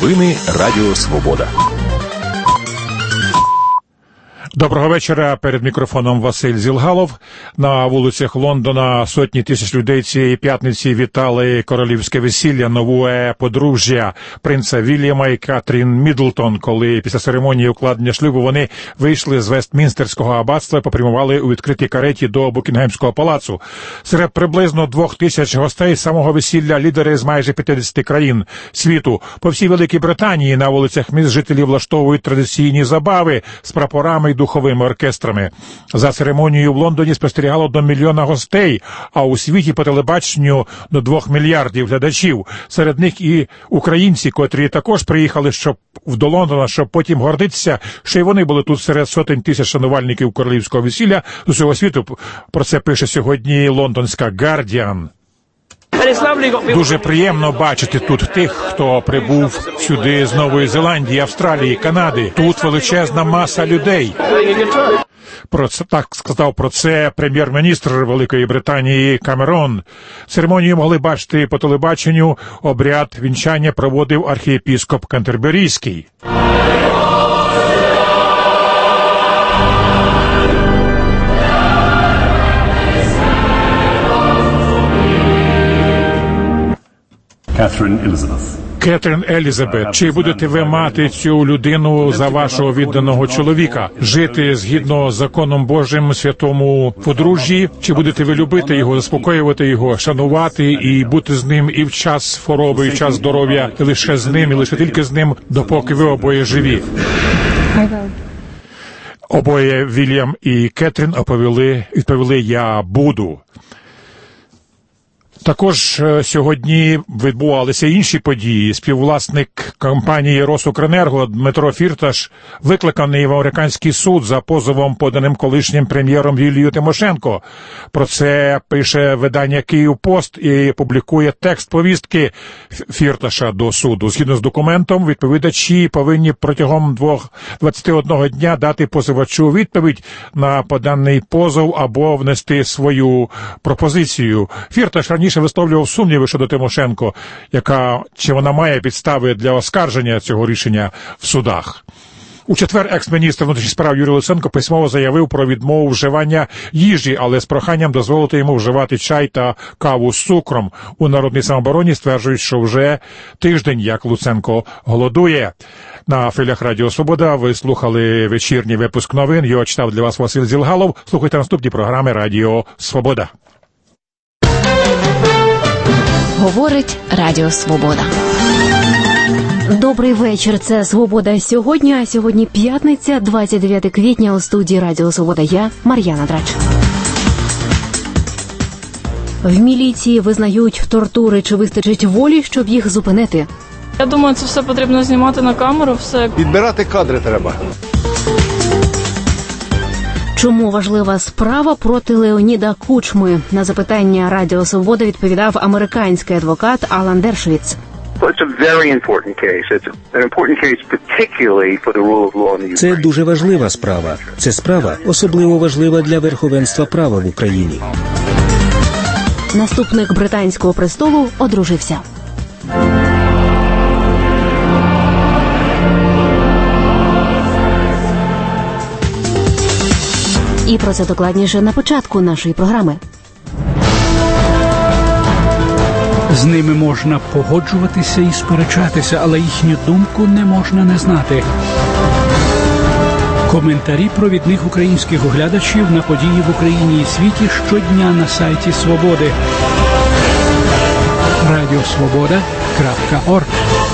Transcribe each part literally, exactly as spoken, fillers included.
Новини Радіо Свобода. Доброго вечора. Перед мікрофоном Василь Зілгалов. На вулицях Лондона сотні тисяч людей цієї п'ятниці вітали королівське весілля нове подружжя принца Вільяма і Кетрін Міддлтон, коли після церемонії укладення шлюбу вони вийшли з Вестмінстерського аббатства і попрямували у відкритій кареті до Букінгемського палацу. Серед приблизно двох тисяч гостей самого весілля лідери з майже п'ятдесяти країн світу. По всій Великій Британії на вулицях міст жителі влаштовують традиційні забави з прапорами й духовими оркестрами. За церемонією в Лондоні спостерігало до мільйона гостей, а у світі по телебаченню до двох мільярдів глядачів. Серед них і українці, котрі також приїхали щоб до Лондона, щоб потім гордитися, що й вони були тут серед сотень тисяч шанувальників королівського весілля з усього світу. Про це пише сьогодні лондонська «Гардіан». Дуже приємно бачити тут тих, хто прибув сюди з Нової Зеландії, Австралії, Канади. Тут величезна маса людей. Про це, так сказав про це прем'єр-міністр Великої Британії Камерон. Церемонію могли бачити по телебаченню. Обряд вінчання проводив архієпіскоп Кентерберійський. Кетрін Елізабет. Кетрін Елізабет, чи будете ви мати цю людину за вашого відданого чоловіка? Жити згідно з законом Божим святому подружжі? Чи будете ви любити його, заспокоювати його, шанувати і бути з ним і в час хвороби, і в час здоров'я, і лише з ним, і лише тільки з ним, допоки ви обоє живі? Обоє Вільям і Кетрін оповіли, відповіли «Я буду». Також сьогодні відбувалися інші події. Співвласник компанії «Росукренерго» Дмитро Фірташ викликаний в американський суд за позовом, поданим колишнім прем'єром Юлією Тимошенко. Про це пише видання «Київпост» і публікує текст повістки Фірташа до суду. Згідно з документом, відповідачі повинні протягом двадцяти одного дня дати позивачу відповідь на поданий позов або внести свою пропозицію. Фірташ раніше висловлював сумніви щодо Тимошенко, яка, чи вона має підстави для оскарження цього рішення в судах. У четвер екс-міністр внутрішніх справ Юрій Луценко письмово заявив про відмову вживання їжі, але з проханням дозволити йому вживати чай та каву з цукром. У Народній самообороні стверджують, що вже тиждень, як Луценко голодує. На хвилях Радіо Свобода ви слухали вечірній випуск новин. Його читав для вас Василь Зілгалов. Слухайте наступні програми Радіо Свобода. Говорить Радіо Свобода. Добрий вечір. Це «Свобода сьогодні», а сьогодні п'ятниця, двадцять дев'яте квітня, у студії Радіо Свобода. Я Мар'яна Драч. В міліції визнають тортури. Чи вистачить волі, щоб їх зупинити? Я думаю, це все потрібно знімати на камеру, все. Підбирати кадри треба. Чому важлива справа проти Леоніда Кучми? На запитання Радіо Свобода відповідав американський адвокат Алан Дершовіц. Це дуже важлива справа. Це справа особливо важлива для верховенства права в Україні. Наступник британського престолу одружився. І про це докладніше на початку нашої програми. З ними можна погоджуватися і сперечатися, але їхню думку не можна не знати. Коментарі провідних українських оглядачів на події в Україні і світі щодня на сайті Свободи. радіосвобода крапка орг.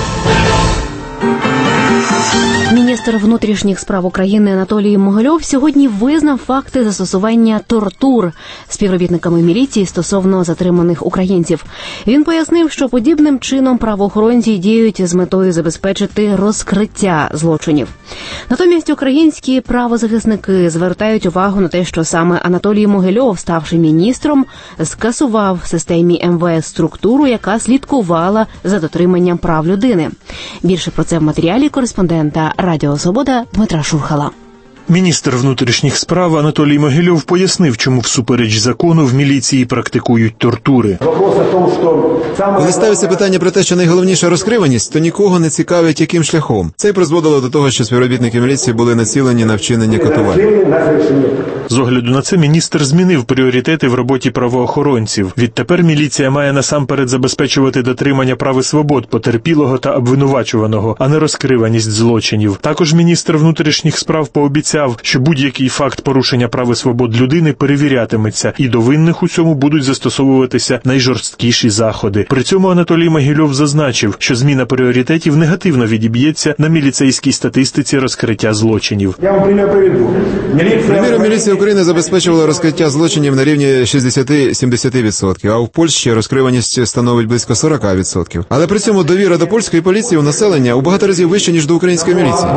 Міністр внутрішніх справ України Анатолій Могильов сьогодні визнав факти застосування тортур співробітниками міліції стосовно затриманих українців. Він пояснив, що подібним чином правоохоронці діють з метою забезпечити розкриття злочинів. Натомість українські правозахисники звертають увагу на те, що саме Анатолій Могильов, ставши міністром, скасував в системі ем ве ес структуру, яка слідкувала за дотриманням прав людини. Більше про це в матеріалі кореспондента Радіо Свобода Дмитра Шурхала. Міністр внутрішніх справ Анатолій Могильов пояснив, чому всупереч закону в міліції практикують тортури. Коли ставиться питання про те, що найголовніша розкриваність, то нікого не цікавить, яким шляхом. Це й призводило до того, що співробітники міліції були націлені на вчинення катувань. З огляду на це міністр змінив пріоритети в роботі правоохоронців. Відтепер міліція має насамперед забезпечувати дотримання прав і свобод потерпілого та обвинувачуваного, а не розкриваність злочинів. Також міністр внутрішніх справ пообіцяв, що будь-який факт порушення прав і свобод людини перевірятиметься, і до винних у цьому будуть застосовуватися найжорсткіші заходи. При цьому Анатолій Могильов зазначив, що зміна пріоритетів негативно відіб'ється на міліцейській статистиці розкриття злочинів. Я вам примір приведу. Приміром, міліція України забезпечувала розкриття злочинів на рівні шістдесят-сімдесят відсотків, а в Польщі розкриваність становить близько сорок відсотків. Але при цьому довіра до польської поліції у населення у багато разів вища, ніж до української міліції.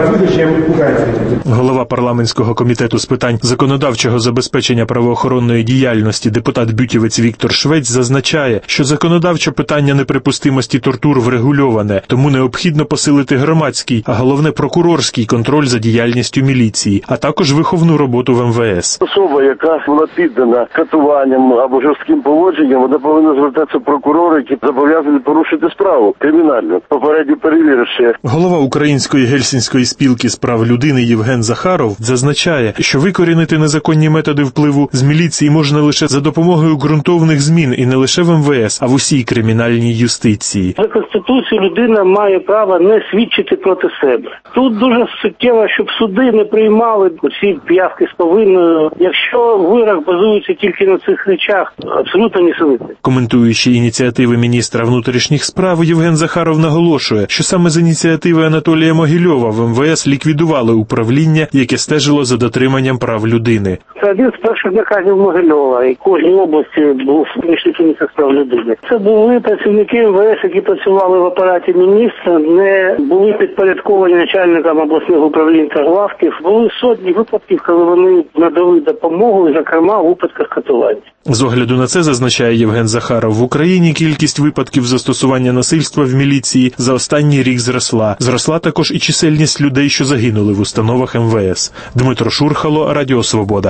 Голова парламентського комітету з питань законодавчого забезпечення правоохоронної діяльності депутат Бютівець Віктор Швець зазначає, що законодавче питання неприпустимості тортур врегульоване, тому необхідно посилити громадський, а головне прокурорський контроль за діяльністю міліції, а також виховну роботу в ем ве ес. Особа, яка була піддана катуванням або жорстким поводженням, вона повинна звертатися прокурору, які зобов'язані порушити справу кримінальну, попередньо перевіривши. Голова Української гельсінської спілки з прав людини Євген Захаров зазначає, що викорінити незаконні методи впливу з міліції можна лише за допомогою ґрунтовних змін і не лише в ем ве ес, а в усій кримінальній юстиції. За Конституцією людина має право не свідчити проти себе. Тут дуже суттєво, щоб суди не приймали ці п'явки з повинною. Якщо вирок базується тільки на цих речах, абсолютно несумітно. Коментуючи ініціативи міністра внутрішніх справ, Євген Захаров наголошує, що саме з ініціативи Анатолія Могильова в ем ве ес ліквідували управління, яке стежило за дотриманням прав людини. Це один з перших наказів Могильова, і в кожній області був помічник з прав людини. Це були працівники ем ве ес, які працювали в апараті міністра, не були підпорядковані начальникам обласних управлінь та главків. Були сотні випадків, коли вони надали допомогу, зокрема у випадках катування. З огляду на це, зазначає Євген Захаров, в Україні кількість випадків застосування насильства в міліції за останній рік зросла. Зросла також і чисельність людей, що загинули в установах ем ве ес. Дмитро Шурхало, Радіо Свобода.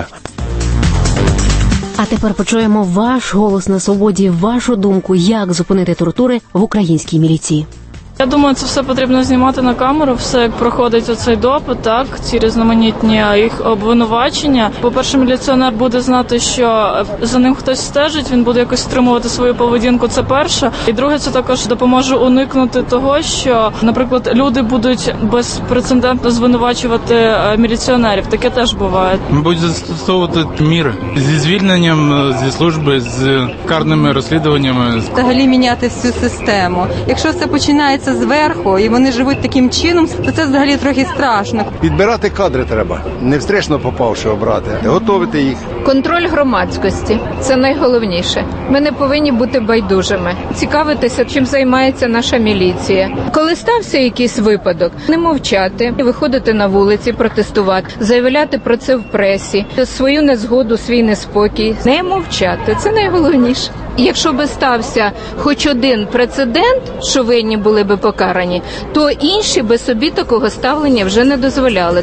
А тепер почуємо ваш голос на свободі, вашу думку, як зупинити тортури в українській міліції. Я думаю, це все потрібно знімати на камеру, все як проходить оцей допит, так, ці різноманітні їх обвинувачення. По-перше, міліціонер буде знати, що за ним хтось стежить, він буде якось стримувати свою поведінку, це перше. І друге, це також допоможе уникнути того, що, наприклад, люди будуть безпрецедентно звинувачувати міліціонерів. Таке теж буває. Будуть застосовувати міри зі звільненням зі служби, з карними розслідуваннями. Взагалі міняти всю систему. Якщо все починається зверху, і вони живуть таким чином, то це взагалі трохи страшно. Підбирати кадри треба, не встречно попавши обрати, готовити їх. Контроль громадськості – це найголовніше. Ми не повинні бути байдужими. Цікавитися, чим займається наша міліція. Коли стався якийсь випадок, не мовчати, виходити на вулиці, протестувати, заявляти про це в пресі, свою незгоду, свій неспокій. Не мовчати – це найголовніше. І якщо би стався хоч один прецедент, що винні були би покарані, то інші би собі такого ставлення вже не дозволяли.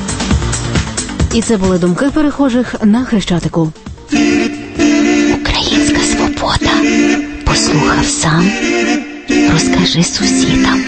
І це були думки перехожих на Хрещатику. Українська свобода. Послухав сам, розкажи сусідам.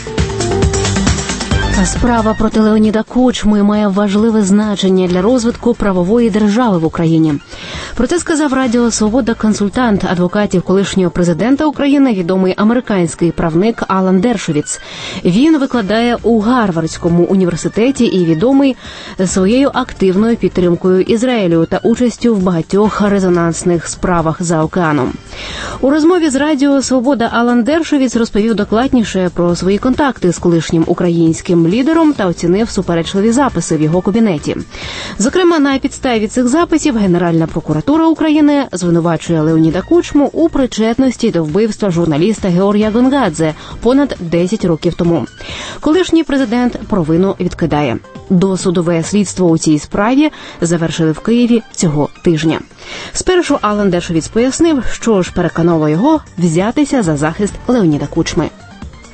Справа проти Леоніда Кучми має важливе значення для розвитку правової держави в Україні. Про це сказав Радіо Свобода консультант адвокатів колишнього президента України, відомий американський правник Алан Дершовіц. Він викладає у Гарвардському університеті і відомий своєю активною підтримкою Ізраїлю та участю в багатьох резонансних справах за океаном. У розмові з Радіо Свобода Алан Дершовіц розповів докладніше про свої контакти з колишнім українським лідером та оцінив суперечливі записи в його кабінеті. Зокрема, на підставі цих записів Генеральна прокуратура України звинувачує Леоніда Кучму у причетності до вбивства журналіста Георгія Гонгадзе понад десять років тому. Колишній президент провину відкидає. Досудове слідство у цій справі завершили в Києві цього тижня. Спершу Алан Дершовіц пояснив, що ж переконало його взятися за захист Леоніда Кучми.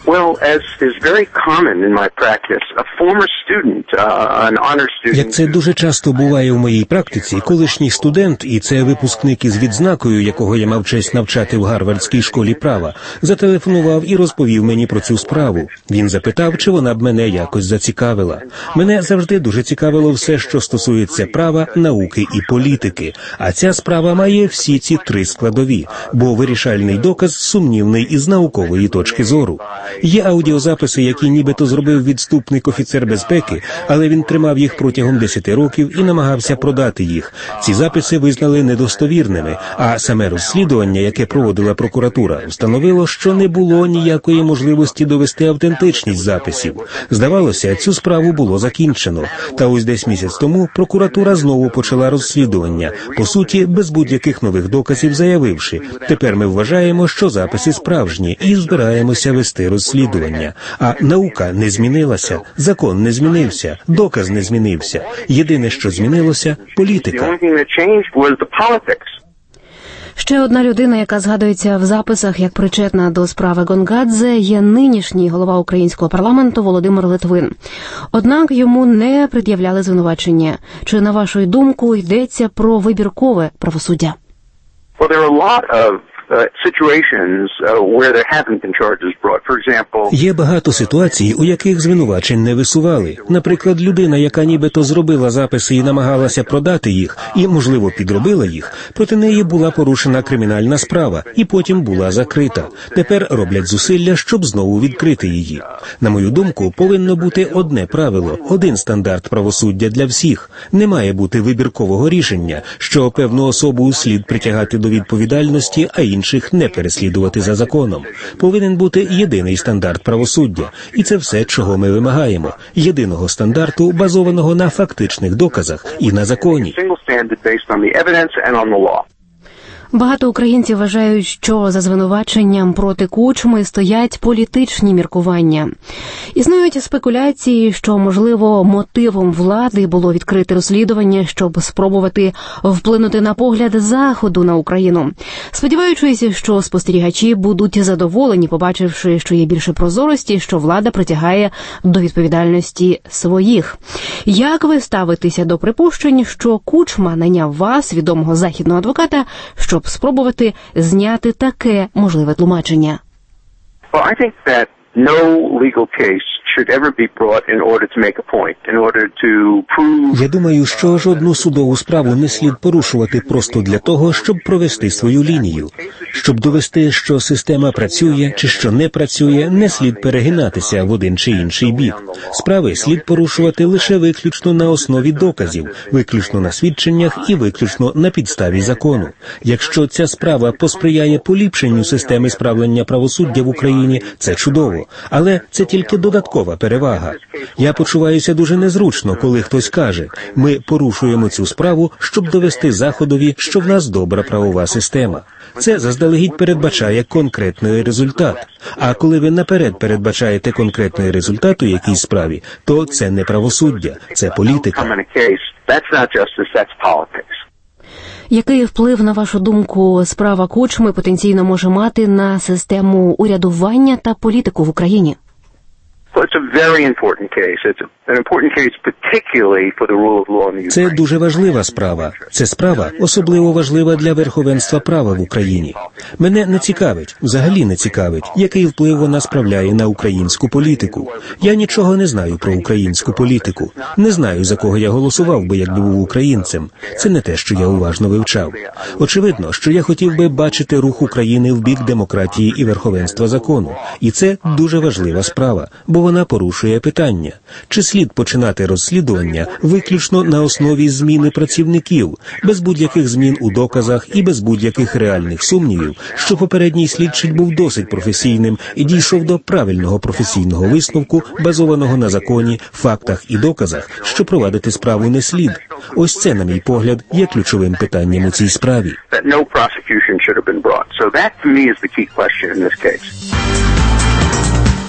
Well, as is very common in my practice, a former student, uh, an honor student... Як це дуже часто буває в моїй практиці, колишній студент, і це випускник із відзнакою, якого я мав честь навчати в Гарвардській школі права, зателефонував і розповів мені про цю справу. Він запитав, чи вона б мене якось зацікавила. Мене завжди дуже цікавило все, що стосується права, науки і політики. А ця справа має всі ці три складові, бо вирішальний доказ сумнівний із наукової точки зору. Є аудіозаписи, які нібито зробив відступник офіцер безпеки, але він тримав їх протягом десяти років і намагався продати їх. Ці записи визнали недостовірними, а саме розслідування, яке проводила прокуратура, встановило, що не було ніякої можливості довести автентичність записів. Здавалося, цю справу було закінчено. Та ось десь місяць тому прокуратура знову почала розслідування, по суті, без будь-яких нових доказів заявивши: тепер ми вважаємо, що записи справжні і збираємося вести розслідування. А наука не змінилася, закон не змінився, доказ не змінився. Єдине, що змінилося – політика. Ще одна людина, яка згадується в записах як причетна до справи Гонгадзе, є нинішній голова українського парламенту Володимир Литвин. Однак йому не пред'являли звинувачення. Чи, на вашу думку, йдеться про вибіркове правосуддя? Well, there are a lot of uh, situations uh, where there haven't been charges brought. For example, Є багато ситуацій, у яких звинувачень не висували. Наприклад, людина, яка нібито зробила записи і намагалася продати їх, і, можливо, підробила їх, проти неї була порушена кримінальна справа, і потім була закрита. Тепер роблять зусилля, щоб знову відкрити її. На мою думку, повинно бути одне правило, один стандарт правосуддя для всіх. Не має бути вибіркового рішення, що певну особу слід притягати до відповідальності, а інших не переслідувати за законом. Повинен бути єдиний стандарт правосуддя. І це все, чого ми вимагаємо. Єдиного стандарту, базованого на фактичних доказах і на законі. Багато українців вважають, що за звинуваченням проти Кучми стоять політичні міркування. Існують спекуляції, що, можливо, мотивом влади було відкрити розслідування, щоб спробувати вплинути на погляд Заходу на Україну. Сподіваючись, що спостерігачі будуть задоволені, побачивши, що є більше прозорості, що влада притягає до відповідальності своїх. Як ви ставитеся до припущень, що Кучма найняв вас, відомого західного адвоката, щоб спробувати зняти таке можливе тлумачення? well, I think that no legal case should ever be brought in order to make a point, in order to prove... Я думаю, що жодну судову справу не слід порушувати просто для того, щоб провести свою лінію. Щоб довести, що система працює чи що не працює, не слід перегинатися в один чи інший бік. Справи слід порушувати лише виключно на основі доказів, виключно на свідченнях і виключно на підставі закону. Якщо ця справа посприяє поліпшенню системи справлення правосуддя в Україні, це чудово. Але це тільки додаткова перевага. Я почуваюся дуже незручно, коли хтось каже: ми порушуємо цю справу, щоб довести Заходові, що в нас добра правова система. Це заздалегідь передбачає конкретний результат. А коли ви наперед передбачаєте конкретний результат у якійсь справі, то це не правосуддя, це політика. Який вплив, на вашу думку, справа Кучми потенційно може мати на систему урядування та політику в Україні? Це дуже важлива справа. Це справа особливо важлива для верховенства права в Україні. Мене не цікавить, взагалі не цікавить, який вплив вона справляє на українську політику. Я нічого не знаю про українську політику. Не знаю, за кого я голосував би, якби був українцем. Це не те, що я уважно вивчав. Очевидно, що я хотів би бачити рух України в бік демократії і верховенства закону. І це дуже важлива справа, бо вона порушує питання. Чи слід починати розслідування виключно на основі зміни працівників, без будь-яких змін у доказах і без будь-яких реальних сумнівів, що попередній слідчий був досить професійним і дійшов до правильного професійного висновку, базованого на законі, фактах і доказах, що провадити справу не слід. Ось це, на мій погляд, є ключовим питанням у цій справі.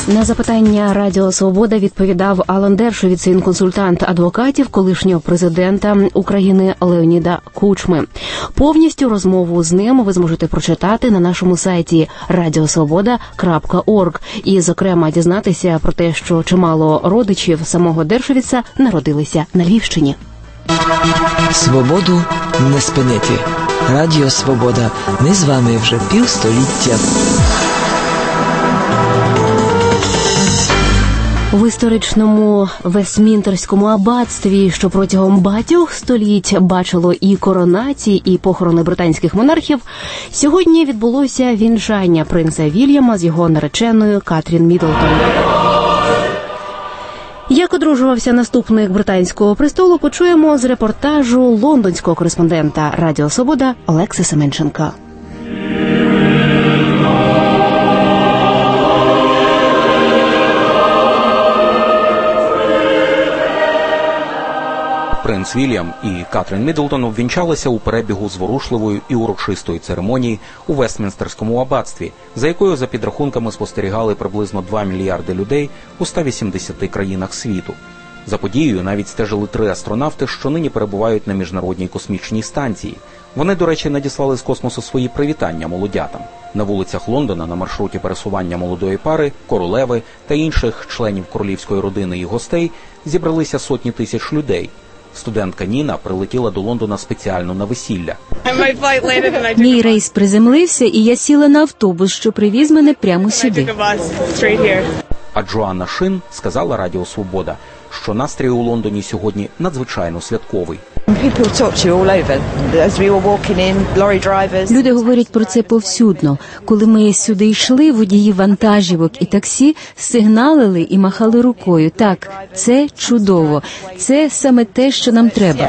На запитання Радіо Свобода відповідав Алан Дершовіц, він консультант адвокатів колишнього президента України Леоніда Кучми. Повністю розмову з ним ви зможете прочитати на нашому сайті радіосвобода крапка орг і, зокрема, дізнатися про те, що чимало родичів самого Дершовіца народилися на Львівщині. Свободу не спинити. Радіо Свобода. Ми з вами вже півстоліття. В історичному Вестмінстерському аббатстві, що протягом багатьох століть бачило і коронації, і похорони британських монархів, сьогодні відбулося вінчання принца Вільяма з його нареченою Катрін Міддлтон. Як одружувався наступник британського престолу, почуємо з репортажу лондонського кореспондента Радіо Свобода Олекси Семенченка. Принц Вільям і Катрін Міддлтон обвінчалися у перебігу зворушливої і урочистої церемонії у Вестмінстерському аббатстві, за якою, за підрахунками, спостерігали приблизно два мільярди людей у ста вісімдесяти країнах світу. За подією навіть стежили три астронавти, що нині перебувають на Міжнародній космічній станції. Вони, до речі, надіслали з космосу свої привітання молодятам. На вулицях Лондона на маршруті пересування молодої пари, королеви та інших членів королівської родини і гостей зібралися сотні тисяч людей. Студентка Ніна прилетіла до Лондона спеціально на весілля. Мій рейс приземлився, і я сіла на автобус, що привіз мене прямо сюди. А Джоанна Шин сказала Радіо Свобода, що настрій у Лондоні сьогодні надзвичайно святковий. Люди говорять про це повсюдно. Коли ми сюди йшли, водії вантажівок і таксі сигналили і махали рукою. Так, це чудово. Це саме те, що нам треба.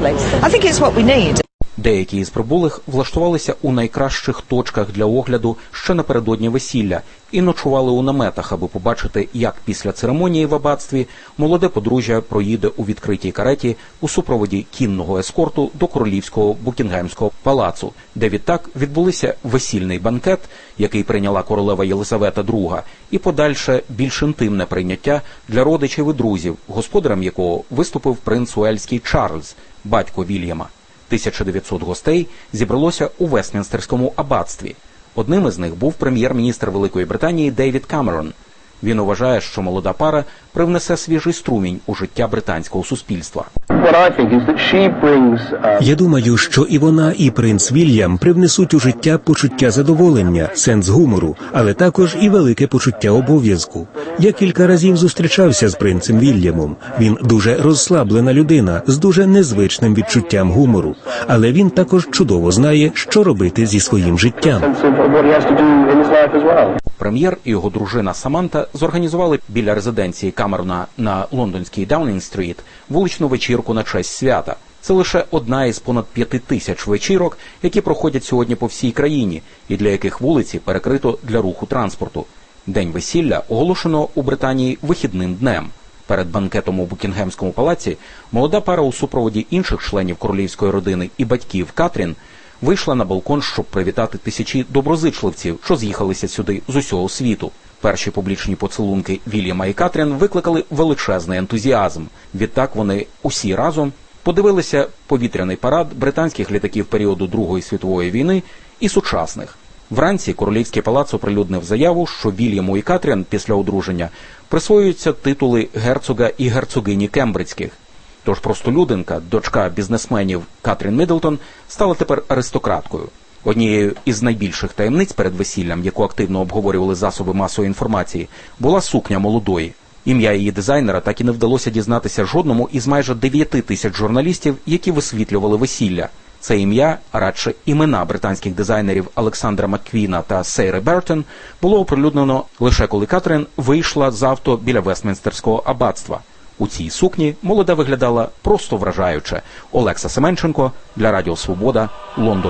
Деякі із прибулих влаштувалися у найкращих точках для огляду ще напередодні весілля і ночували у наметах, аби побачити, як після церемонії в аббатстві молоде подружжя проїде у відкритій кареті у супроводі кінного ескорту до королівського Букінгемського палацу, де відтак відбулися весільний банкет, який прийняла королева Єлизавета друга, і подальше більш інтимне прийняття для родичів і друзів, господарем якого виступив принц Уельський Чарльз, батько Вільяма. тисяча дев'ятсот гостей зібралося у Вестмінстерському аббатстві. Одним із них був прем'єр-міністр Великої Британії Дейвід Камерон. Він вважає, що молода пара привнесе свіжий струмінь у життя британського суспільства. Я думаю, що і вона, і принц Вільям привнесуть у життя почуття задоволення, сенс гумору, але також і велике почуття обов'язку. Я кілька разів зустрічався з принцем Вільямом. Він дуже розслаблена людина, з дуже незвичним відчуттям гумору. Але він також чудово знає, що робити зі своїм життям. Прем'єр і його дружина Саманта зорганізували біля резиденції Камерона на лондонській Даунінг-стріт вуличну вечірку на честь свята. Це лише одна із понад п'яти тисяч вечірок, які проходять сьогодні по всій країні, і для яких вулиці перекрито для руху транспорту. День весілля оголошено у Британії вихідним днем. Перед банкетом у Букінгемському палаці молода пара у супроводі інших членів королівської родини і батьків Катрін вийшла на балкон, щоб привітати тисячі доброзичливців, що з'їхалися сюди з усього світу. Перші публічні поцілунки Вільяма і Катрін викликали величезний ентузіазм. Відтак вони усі разом подивилися повітряний парад британських літаків періоду Другої світової війни і сучасних. Вранці Королівський палац оприлюднив заяву, що Вільяму і Катрін після одруження присвоюються титули герцога і герцогині Кембриджських. Тож простолюдинка, дочка бізнесменів Катрін Міддлтон, стала тепер аристократкою. Однією із найбільших таємниць перед весіллям, яку активно обговорювали засоби масової інформації, була сукня молодої. Ім'я її дизайнера так і не вдалося дізнатися жодному із майже дев'яти тисяч журналістів, які висвітлювали весілля. Це ім'я, а радше імена британських дизайнерів Олександра Макквіна та Сейри Бертон, було оприлюднено лише коли Катрін вийшла з авто біля Вестмінстерського аббатства. У цій сукні молода виглядала просто вражаюче. Олекса Семенченко для Радіо Свобода, Лондон.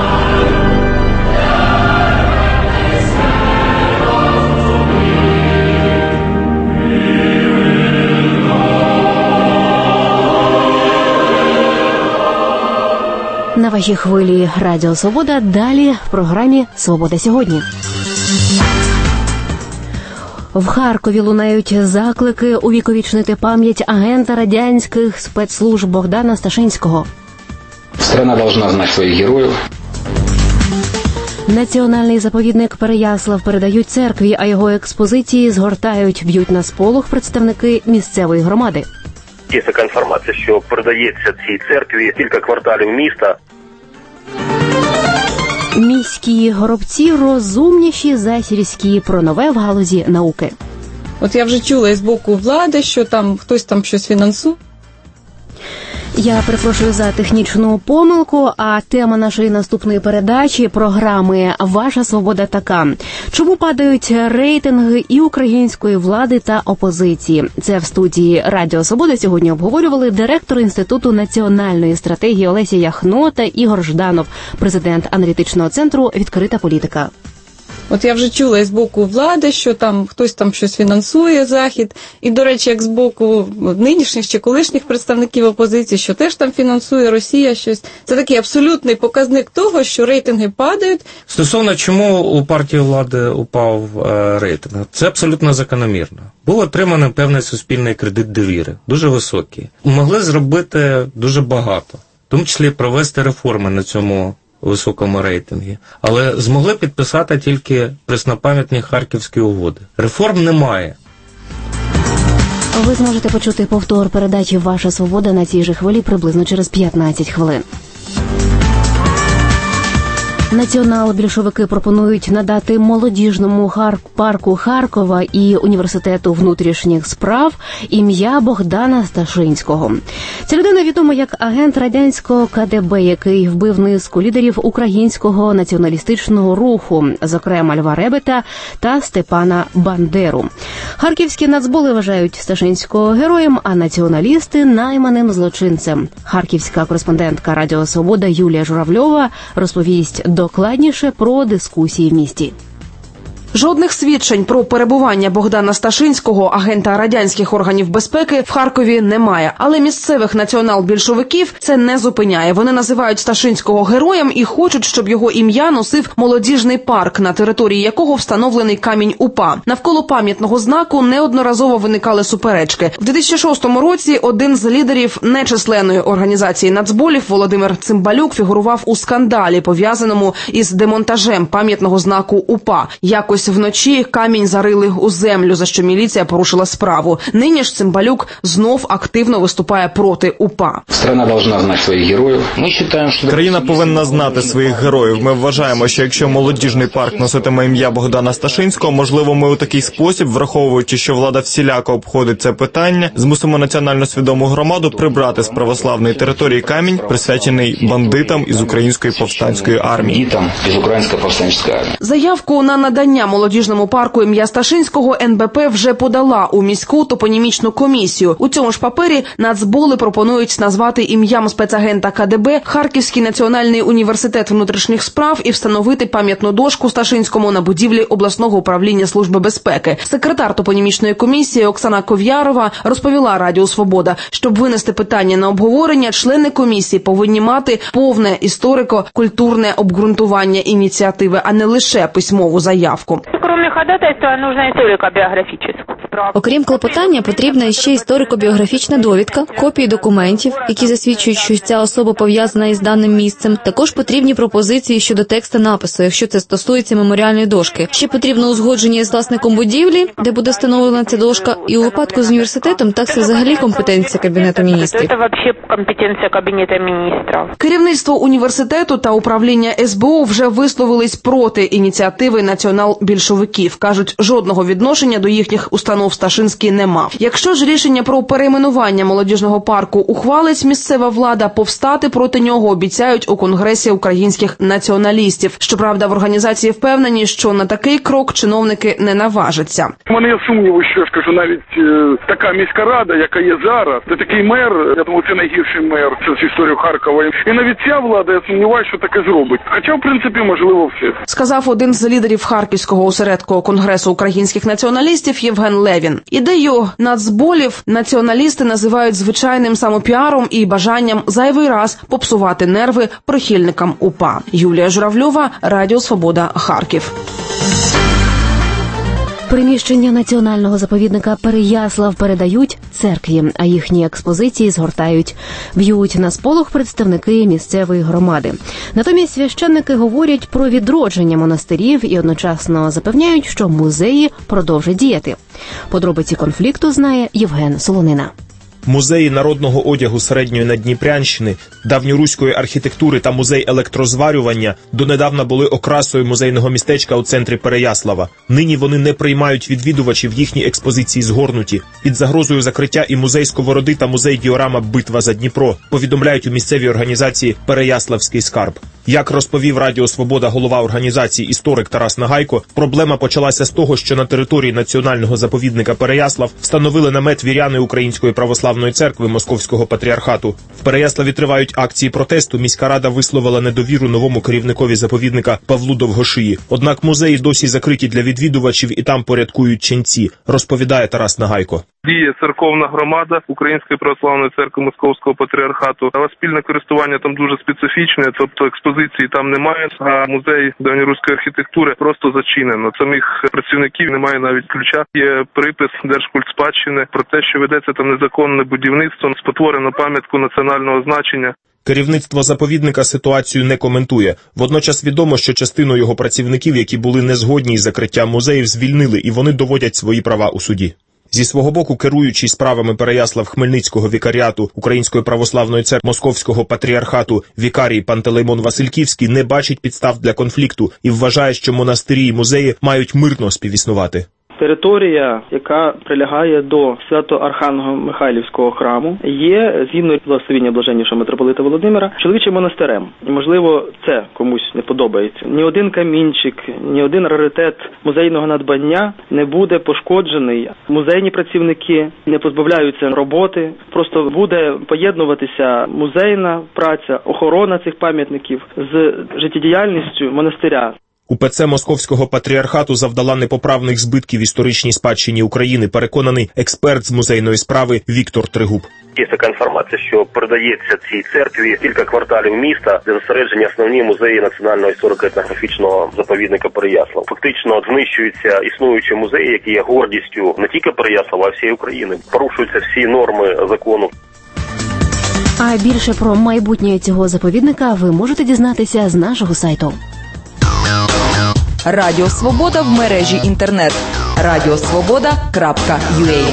На вашій хвилі Радіо Свобода. Далі в програмі «Свобода сьогодні». В Харкові лунають заклики увіковічнити пам'ять агента радянських спецслужб Богдана Сташинського. Страна должна знати своїх героїв. Національний заповідник Переяслав передають церкві, а його експозиції згортають, б'ють на сполох представники місцевої громади. Є така інформація, що передається цій церкві кілька кварталів міста. Міські горобці розумніші за сільські, про нове в галузі науки. От я вже чула із боку влади, що там хтось там щось фінансує. Я перепрошую за технічну помилку, а тема нашої наступної передачі, програми «Ваша свобода» така. Чому падають рейтинги і української влади та опозиції? Це в студії Радіо Свобода сьогодні обговорювали директор Інституту національної стратегії Олеся Яхно та Ігор Жданов, президент аналітичного центру «Відкрита політика». От я вже чула із боку влади, що там хтось там щось фінансує Захід. І, до речі, як з боку нинішніх чи колишніх представників опозиції, що теж там фінансує Росія щось. Це такий абсолютний показник того, що рейтинги падають. Стосовно чому у партії влади упав е, рейтинг, це абсолютно закономірно. Був отриманий певний суспільний кредит довіри, дуже високий. Могли зробити дуже багато, в тому числі провести реформи на цьому високому рейтингі, але змогли підписати тільки преснопам'ятні Харківські угоди. Реформ немає. Ви зможете почути повтор передачі «Ваша свобода» на цій же хвилі приблизно через п'ятнадцять хвилин. Націонал-більшовики пропонують надати молодіжному хар... парку Харкова і Університету внутрішніх справ ім'я Богдана Сташинського. Ця людина відома як агент радянського ка де бе, який вбив низку лідерів українського націоналістичного руху, зокрема Льва Ребета та Степана Бандеру. Харківські нацболи вважають Сташинського героєм, а націоналісти – найманим злочинцем. Харківська кореспондентка Радіо Свобода Юлія Журавльова розповість докладніше про дискусії в місті. Жодних свідчень про перебування Богдана Сташинського, агента радянських органів безпеки, в Харкові немає. Але місцевих націонал-більшовиків це не зупиняє. Вони називають Сташинського героєм і хочуть, щоб його ім'я носив молодіжний парк, на території якого встановлений камінь УПА. Навколо пам'ятного знаку неодноразово виникали суперечки. В дві тисячі шостому році один з лідерів нечисленної організації нацболів Володимир Цимбалюк фігурував у скандалі, пов'язаному із демонтажем пам'ятного знаку УПА. Якось вночі камінь зарили у землю, за що міліція порушила справу. Нині ж Цимбалюк знов активно виступає проти УПА. Страна повинна знати своїх героїв. Ми вважаємо, що країна повинна знати своїх героїв. Ми вважаємо, що якщо молодіжний парк носитиме ім'я Богдана Сташинського, можливо, ми у такий спосіб, враховуючи, що влада всіляко обходить це питання, змусимо національно свідому громаду прибрати з православної території камінь, присвячений бандитам із Української повстанської армії. Бандитам із Української повстанської армії. Заявку на надання молодіжному парку ім'я Сташинського ен бе пе вже подала у міську топонімічну комісію. У цьому ж папері нацболи пропонують назвати ім'ям спецагента ка де бе Харківський національний університет внутрішніх справ і встановити пам'ятну дошку Сташинському на будівлі обласного управління Служби безпеки. Секретар топонімічної комісії Оксана Ков'ярова розповіла Радіо Свобода, щоб винести питання на обговорення, члени комісії повинні мати повне історико-культурне обґрунтування ініціативи, а не лише письмову заявку. Кроме ходатайства, нужна историко-биографическая справа. Окрім клопотання, потрібна ще історико-біографічна довідка, копії документів, які засвідчують, що ця особа пов'язана із даним місцем. Також потрібні пропозиції щодо тексту напису, якщо це стосується меморіальної дошки. Ще потрібно узгодження з власником будівлі, де буде встановлена ця дошка, і у випадку з університетом, так це взагалі компетенція Кабінету міністрів. Це взагалі компетенція Кабінету міністрів. Керівництво університету та управління ес бе о вже висловились проти ініціативи націонал-більшовиків. Кажуть, жодного відношення до їхніх установ Сташинський не мав. Якщо ж рішення про перейменування молодіжного парку ухвалить місцева влада, повстати проти нього обіцяють у Конгресі українських націоналістів. Щоправда, в організації впевнені, що на такий крок чиновники не наважаться. У мене є сумніви, що, скажу, навіть е, така міська рада, яка є зараз, це такий мер, я думаю, це найгірший мер з історії Харкова. І навіть ця влада, я сумніваюся, що таке зробить. Хоча, в принципі, можливо, все. Сказав один з лідерів Харківського осередку Конгресу українських націоналістів Євген Левін. Ідею нацболів націоналісти називають звичайним самопіаром і бажанням зайвий раз попсувати нерви прихильникам УПА. Юлія Журавльова, Радіо Свобода, Харків. Приміщення національного заповідника Переяслав передають церкві, а їхні експозиції згортають. Б'ють на сполох представники місцевої громади. Натомість священники говорять про відродження монастирів і одночасно запевняють, що музеї продовжать діяти. Подробиці конфлікту знає Євген Солонина. Музеї народного одягу Середньої Надніпрянщини, давньоруської архітектури та музей електрозварювання донедавна були окрасою музейного містечка у центрі Переяслава. Нині вони не приймають відвідувачів, їхні експозиції згорнуті. Під загрозою закриття і музей Сковороди та музей діорама «Битва за Дніпро», повідомляють у місцевій організації «Переяславський скарб». Як розповів Радіо Свобода голова організації історик Тарас Нагайко, проблема почалася з того, що на території національного заповідника Переяслав встановили намет віряни Української православної церкви Московського патріархату. В Переяславі тривають акції протесту. Міська рада висловила недовіру новому керівникові заповідника Павлу Довгошиї. Однак музеї досі закриті для відвідувачів і там порядкують ченці, розповідає Тарас Нагайко. Діє церковна громада Української православної церкви Московського патріархату, але спільне користування там дуже специфічне, тобто експозиції там немає, а музей давньоруської архітектури просто зачинено. Самих працівників немає навіть ключа. Є припис Держкультспадщини про те, що ведеться там незаконне будівництво, спотворено пам'ятку національного значення. Керівництво заповідника ситуацію не коментує. Водночас відомо, що частину його працівників, які були не згодні із закриттям музеїв, звільнили, і вони доводять свої права у суді. Зі свого боку, керуючий справами Переяслав-Хмельницького вікаріату Української православної церкви Московського патріархату вікарій Пантелеймон Васильківський не бачить підстав для конфлікту і вважає, що монастирі і музеї мають мирно співіснувати. Територія, яка прилягає до Свято-Архангело-Михайлівського храму, є, згідно благословіння блаженнішого митрополита Володимира, чоловічим монастирем. І, можливо, це комусь не подобається. Ні один камінчик, ні один раритет музейного надбання не буде пошкоджений. Музейні працівники не позбавляються роботи. Просто буде поєднуватися музейна праця, охорона цих пам'ятників з життєдіяльністю монастиря. УПЦ Московського патріархату завдала непоправних збитків історичній спадщині України, переконаний експерт з музейної справи Віктор Тригуб. Є така інформація, що передається цій церкві кілька кварталів міста, де зосереджені основні музеї Національного історико-етнографічного заповідника Переяслав. Фактично знищуються існуючі музеї, які є гордістю не тільки Переяслава, а всієї України. Порушуються всі норми закону. А більше про майбутнє цього заповідника ви можете дізнатися з нашого сайту. Радіо Свобода в мережі інтернет. радіосвобода крапка ю а.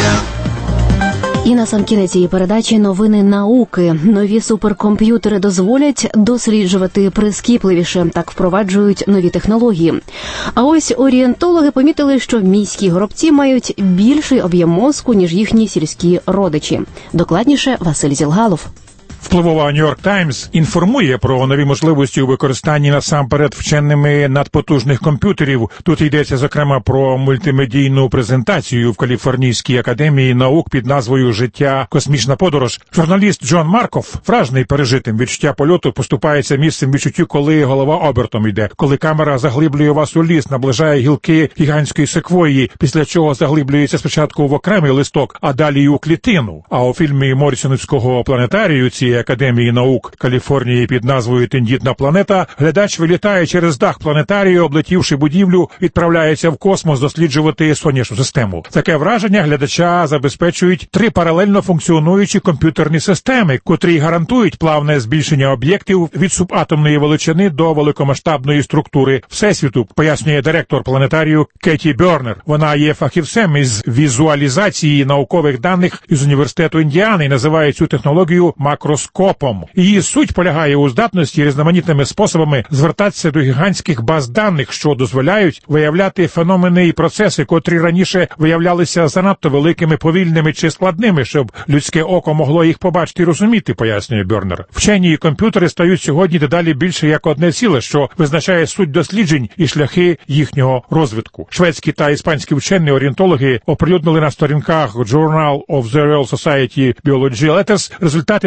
І на сам кінець цієї передачі новини науки. Нові суперкомп'ютери дозволять досліджувати прискіпливіше, так впроваджують нові технології. А ось орієнтологи помітили, що міські горобці мають більший об'єм мозку, ніж їхні сільські родичі. Докладніше Василь Зілгалов. Впливова New York Times інформує про нові можливості у використанні насамперед вченими надпотужних комп'ютерів. Тут йдеться, зокрема, про мультимедійну презентацію в Каліфорнійській академії наук під назвою «Життя. Космічна подорож». Журналіст Джон Марков, вражений пережитим відчуття польоту, поступається місцем відчуттю, коли голова обертом йде, коли камера заглиблює вас у ліс, наближає гілки гігантської секвойї, після чого заглиблюється спочатку в окремий листок, а далі й у клітину. А у фільмі Моррісонівського планетарію ці Академії наук Каліфорнії під назвою «Тендітна планета» глядач вилітає через дах планетарію, облетівши будівлю, відправляється в космос досліджувати сонячну систему. Таке враження глядача забезпечують три паралельно функціонуючі комп'ютерні системи, котрі гарантують плавне збільшення об'єктів від субатомної величини до великомасштабної структури Всесвіту, пояснює директор планетарію Кеті Бернер. Вона є фахівцем із візуалізації наукових даних із Університету Індіани і називає цю технологію макроскопом. Її суть полягає у здатності різноманітними способами звертатися до гігантських баз даних, що дозволяють виявляти феномени і процеси, котрі раніше виявлялися занадто великими, повільними чи складними, щоб людське око могло їх побачити і розуміти, пояснює Бернер. Вчені і комп'ютери стають сьогодні дедалі більше як одне ціле, що визначає суть досліджень і шляхи їхнього розвитку. Шведські та іспанські вчені орієнтологи оприлюднили на сторінках Journal of the Royal Society Biology Letters результати дослідження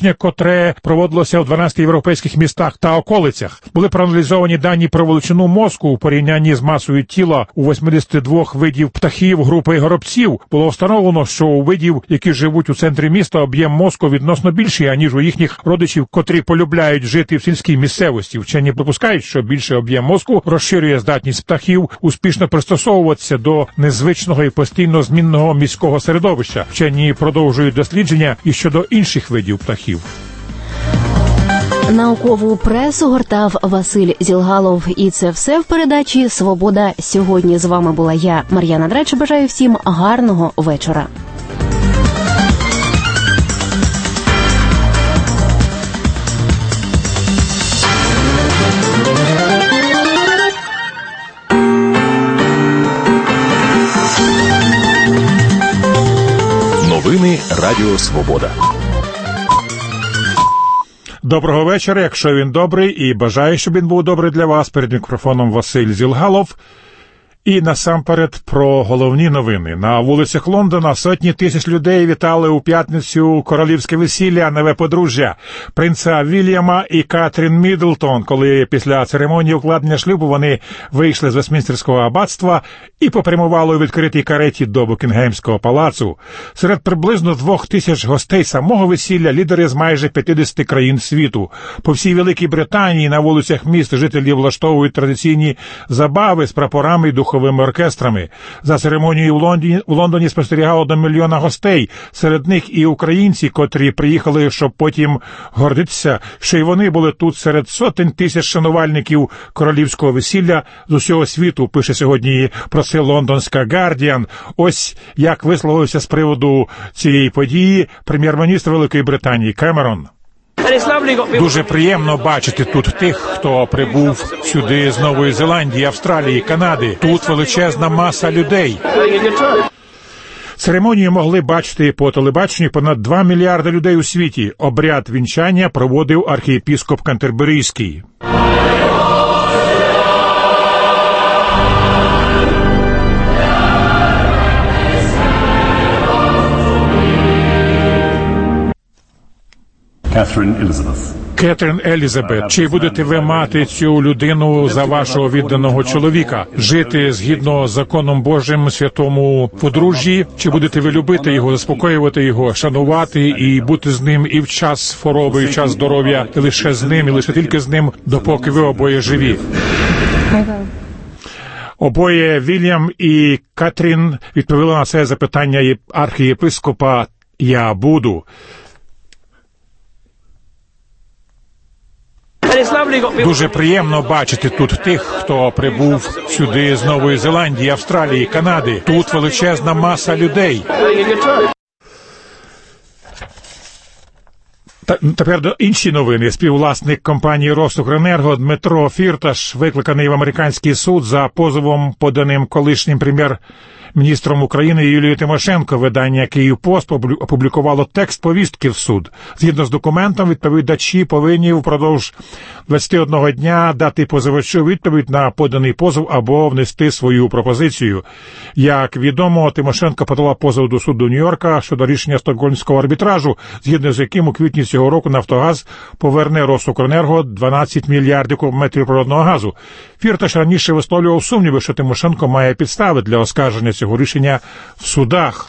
дослідження, котре проводилося в дванадцяти європейських містах та околицях. Були проаналізовані дані про величину мозку у порівнянні з масою тіла у восьмидесяти двох видів птахів групи горобців. Було встановлено, що у видів, які живуть у центрі міста, об'єм мозку відносно більший, аніж у їхніх родичів, котрі полюбляють жити в сільській місцевості. Вчені припускають, що більший об'єм мозку розширює здатність птахів успішно пристосовуватися до незвичного і постійно змінного міського середовища. Вчені продовжують дослідження і щодо інших видів птахів. Наукову пресу гортав Василь Зілгалов. І це все в передачі «Свобода сьогодні». З вами була я, Мар'яна Драч. Бажаю всім гарного вечора. Новини Радіо Свобода. Доброго вечора, якщо він добрий, і бажаю, щоб він був добрий для вас. Перед мікрофоном Василь Зілгалов. І насамперед про головні новини. На вулицях Лондона сотні тисяч людей вітали у п'ятницю королівське весілля, нове подружжя принца Вільяма і Катрін Міддлтон, коли після церемонії укладення шлюбу вони вийшли з Вестмінстерського аббатства і попрямували у відкритій кареті до Букінгемського палацу. Серед приблизно двох тисяч гостей самого весілля лідери з майже п'ятдесяти країн світу. По всій Великій Британії на вулицях міст жителі влаштовують традиційні забави з прапорами і духовими оркестрами. За церемонією в Лондоні, в Лондоні спостерігало до мільйона гостей. Серед них і українці, котрі приїхали, щоб потім гордитися, що й вони були тут серед сотень тисяч шанувальників королівського весілля з усього світу, пише сьогодні про це лондонська Гардіан. Ось як висловився з приводу цієї події прем'єр-міністр Великої Британії Кемерон. Дуже приємно бачити тут тих, хто прибув сюди з Нової Зеландії, Австралії, Канади. Тут величезна маса людей. Церемонію могли бачити по телебаченню понад два мільярди людей у світі. Обряд вінчання проводив архієпископ Кантерберійський. Catherine Elizabeth. Кетрін Елізабет, чи будете ви мати цю людину за вашого відданого чоловіка? Жити згідно з законом Божим святому подружжі? Чи будете ви любити його, заспокоювати його, шанувати і бути з ним і в час хвороби, і в час здоров'я, і лише з ним, і лише тільки з ним, допоки ви обоє живі? Обоє, Вільям і Катрін, відповіли на це запитання архієпископа «Я буду». Дуже приємно бачити тут тих, хто прибув сюди з Нової Зеландії, Австралії, Канади. Тут величезна маса людей. Та, тепер до інші новини. Співвласник компанії «Росукренерго» Дмитро Фірташ викликаний в американський суд за позовом, поданим колишнім прем'єр-міністром України Юлією Тимошенко. Видання «Київпост» опублікувало текст повістки в суд. Згідно з документом, відповідачі повинні впродовж двадцяти одного дня дати позивачу відповідь на поданий позов або внести свою пропозицію. Як відомо, Тимошенко подала позов до суду Нью-Йорка щодо рішення Стокгольмського арбітражу, згідно з яким у квітні цього року «Нафтогаз» поверне «Росукренерго» дванадцять мільярдів кубометрів природного газу. Фірташ раніше висловлював сумніви, що Тимошенко має підстави для оскарження цього рішення в судах.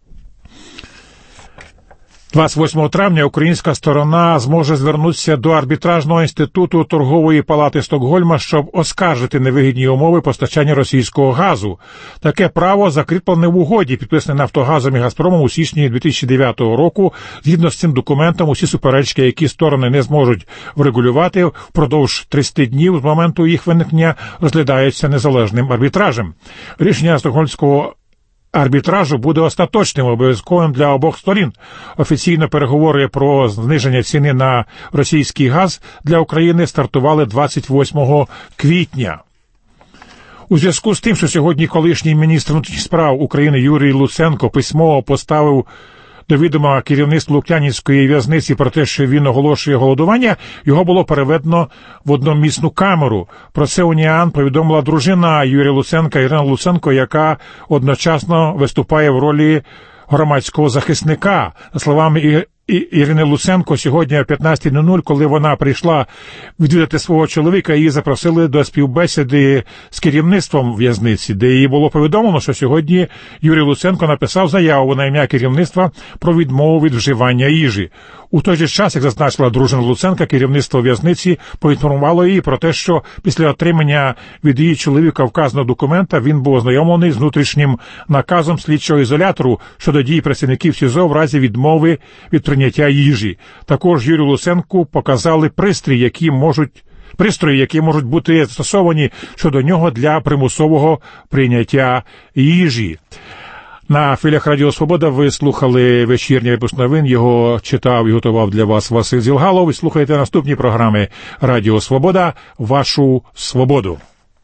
двадцять восьмого травня українська сторона зможе звернутися до арбітражного інституту торгової палати Стокгольма, щоб оскаржити невигідні умови постачання російського газу. Таке право закріплене в угоді, підписане «Нафтогазом» і «Газпромом» у січні дві тисячі дев'ятого року. Згідно з цим документом, усі суперечки, які сторони не зможуть врегулювати, впродовж тридцяти днів з моменту їх виникнення розглядаються незалежним арбітражем. Рішення Стокгольмського арбітражу буде остаточним, обов'язковим для обох сторін. Офіційно переговори про зниження ціни на російський газ для України стартували двадцять восьмого квітня. У зв'язку з тим, що сьогодні колишній міністр внутрішніх справ України Юрій Луценко письмово поставив до відома керівництву Лук'янівської в'язниці про те, що він оголошує голодування, його було переведено в одномісну камеру. Про це Уніан повідомила дружина Юрія Луценка Ірина Луценко, яка одночасно виступає в ролі громадського захисника. За словами Ірини Луценко сьогодні о п'ятнадцята нуль нуль, коли вона прийшла відвідати свого чоловіка, її запросили до співбесіди з керівництвом в'язниці, де їй було повідомлено, що сьогодні Юрій Луценко написав заяву на ім'я керівництва про відмову від вживання їжі. У той же час, як зазначила дружина Луценка, керівництво в'язниці поінформувало її про те, що після отримання від її чоловіка вказаного документа він був ознайомлений з внутрішнім наказом слідчого ізолятору щодо дій працівників СІЗО в разі відмови від прийняття їжі. Також Юрію Луценку показали пристрій, які можуть пристрої, які можуть бути застосовані щодо нього для примусового прийняття їжі. На хвилях Радіо Свобода ви слухали вечірній випуск новин. Його читав і готував для вас Василь Зілгалов. Ви слухаєте наступні програми Радіо Свобода. Вашу свободу.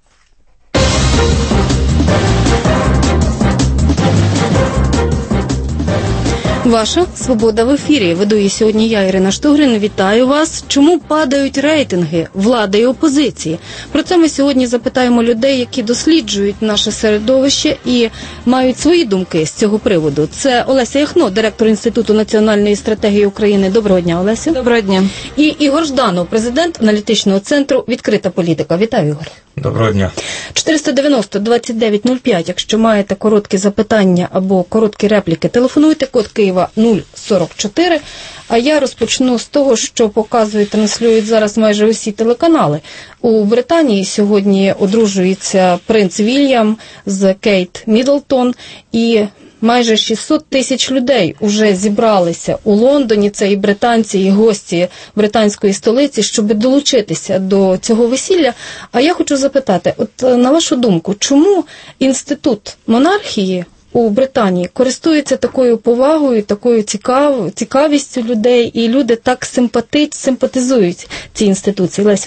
Ваша свобода в ефірі. Веду її сьогодні я, Ірина Штугрин. Вітаю вас. Чому падають рейтинги влади і опозиції? Про це ми сьогодні запитаємо людей, які досліджують наше середовище і мають свої думки з цього приводу. Це Олеся Яхно, директор Інституту національної стратегії України. Доброго дня, Олеся. Доброго дня. І Ігор Жданов, президент аналітичного центру «Відкрита політика». Вітаю, Ігор. Доброго дня. чотириста дев'яносто двадцять дев'ять нуль п'ять. Якщо маєте короткі запитання або короткі репліки, телефонуйте, код Києва нуль сорок чотири. А я розпочну з того, що показують, транслюють зараз майже усі телеканали. У Британії сьогодні одружується принц Вільям з Кейт Міддлтон, і майже шістсот тисяч людей уже зібралися у Лондоні, це і британці, і гості британської столиці, щоб долучитися до цього весілля. А я хочу запитати, от на вашу думку, чому інститут монархії у Британії користується такою повагою, такою цікав... цікавістю людей, і люди так симпатить, симпатизують цій інституції? Леся?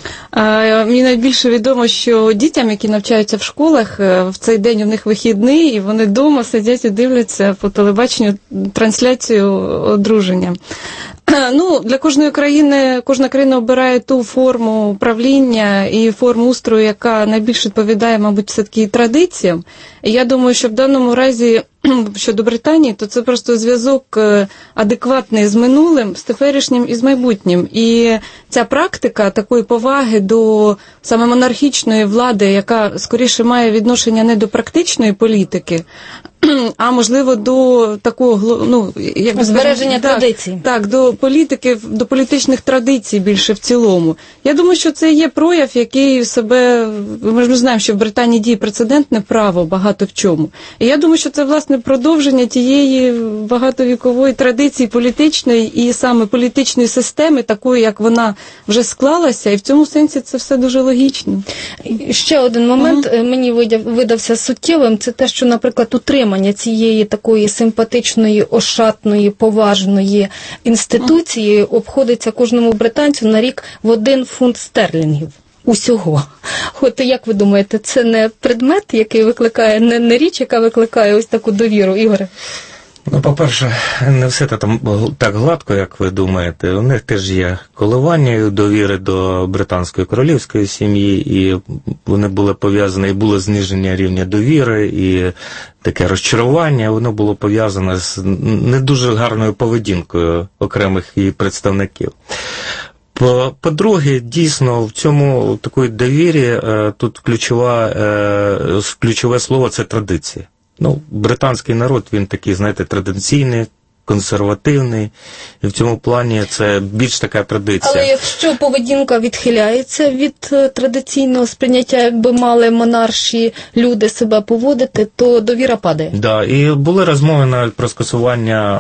А, мені найбільше відомо, що дітям, які навчаються в школах, в цей день у них вихідний, і вони вдома сидять і дивляться по телебаченню трансляцію одруження. Ну, для кожної країни, кожна країна обирає ту форму управління і форму устрою, яка найбільше відповідає, мабуть, все-таки традиціям. І я думаю, що в даному разі щодо Британії, то це просто зв'язок адекватний з минулим, з теперішнім і з майбутнім. І ця практика такої поваги до саме монархічної влади, яка скоріше має відношення не до практичної політики, а можливо до такого, ну, як збереження традицій. Так, до політики, до політичних традицій більше в цілому. Я думаю, що це є прояв, який себе, ми ж знаємо, що в Британії діє прецедентне право багато в чому. І я думаю, що це, власне, продовження тієї багатовікової традиції політичної і саме політичної системи, такої, як вона вже склалася, і в цьому сенсі це все дуже логічно. Ще один момент uh-huh. мені видався суттєвим, це те, що, наприклад, утримання цієї такої симпатичної, ошатної, поважної інституції uh-huh. обходиться кожному британцю на рік в один фунт стерлінгів. Усього. От як ви думаєте, це не предмет, який викликає, не, не річ, яка викликає ось таку довіру, Ігоре? Ну, по-перше, не все там так гладко, як ви думаєте. У них теж є коливання довіри до британської королівської сім'ї, і вони були пов'язані, і було зниження рівня довіри, і таке розчарування, воно було пов'язане з не дуже гарною поведінкою окремих її представників. По-друге, дійсно, в цьому такої довірі тут ключова, ключове слово – це традиція. Ну, британський народ, він такий, знаєте, традиційний, консервативний, і в цьому плані це більш така традиція. Але якщо поведінка відхиляється від традиційного сприйняття, якби мали монарші люди себе поводити, то довіра падає. Так, да, і були розмови навіть про скасування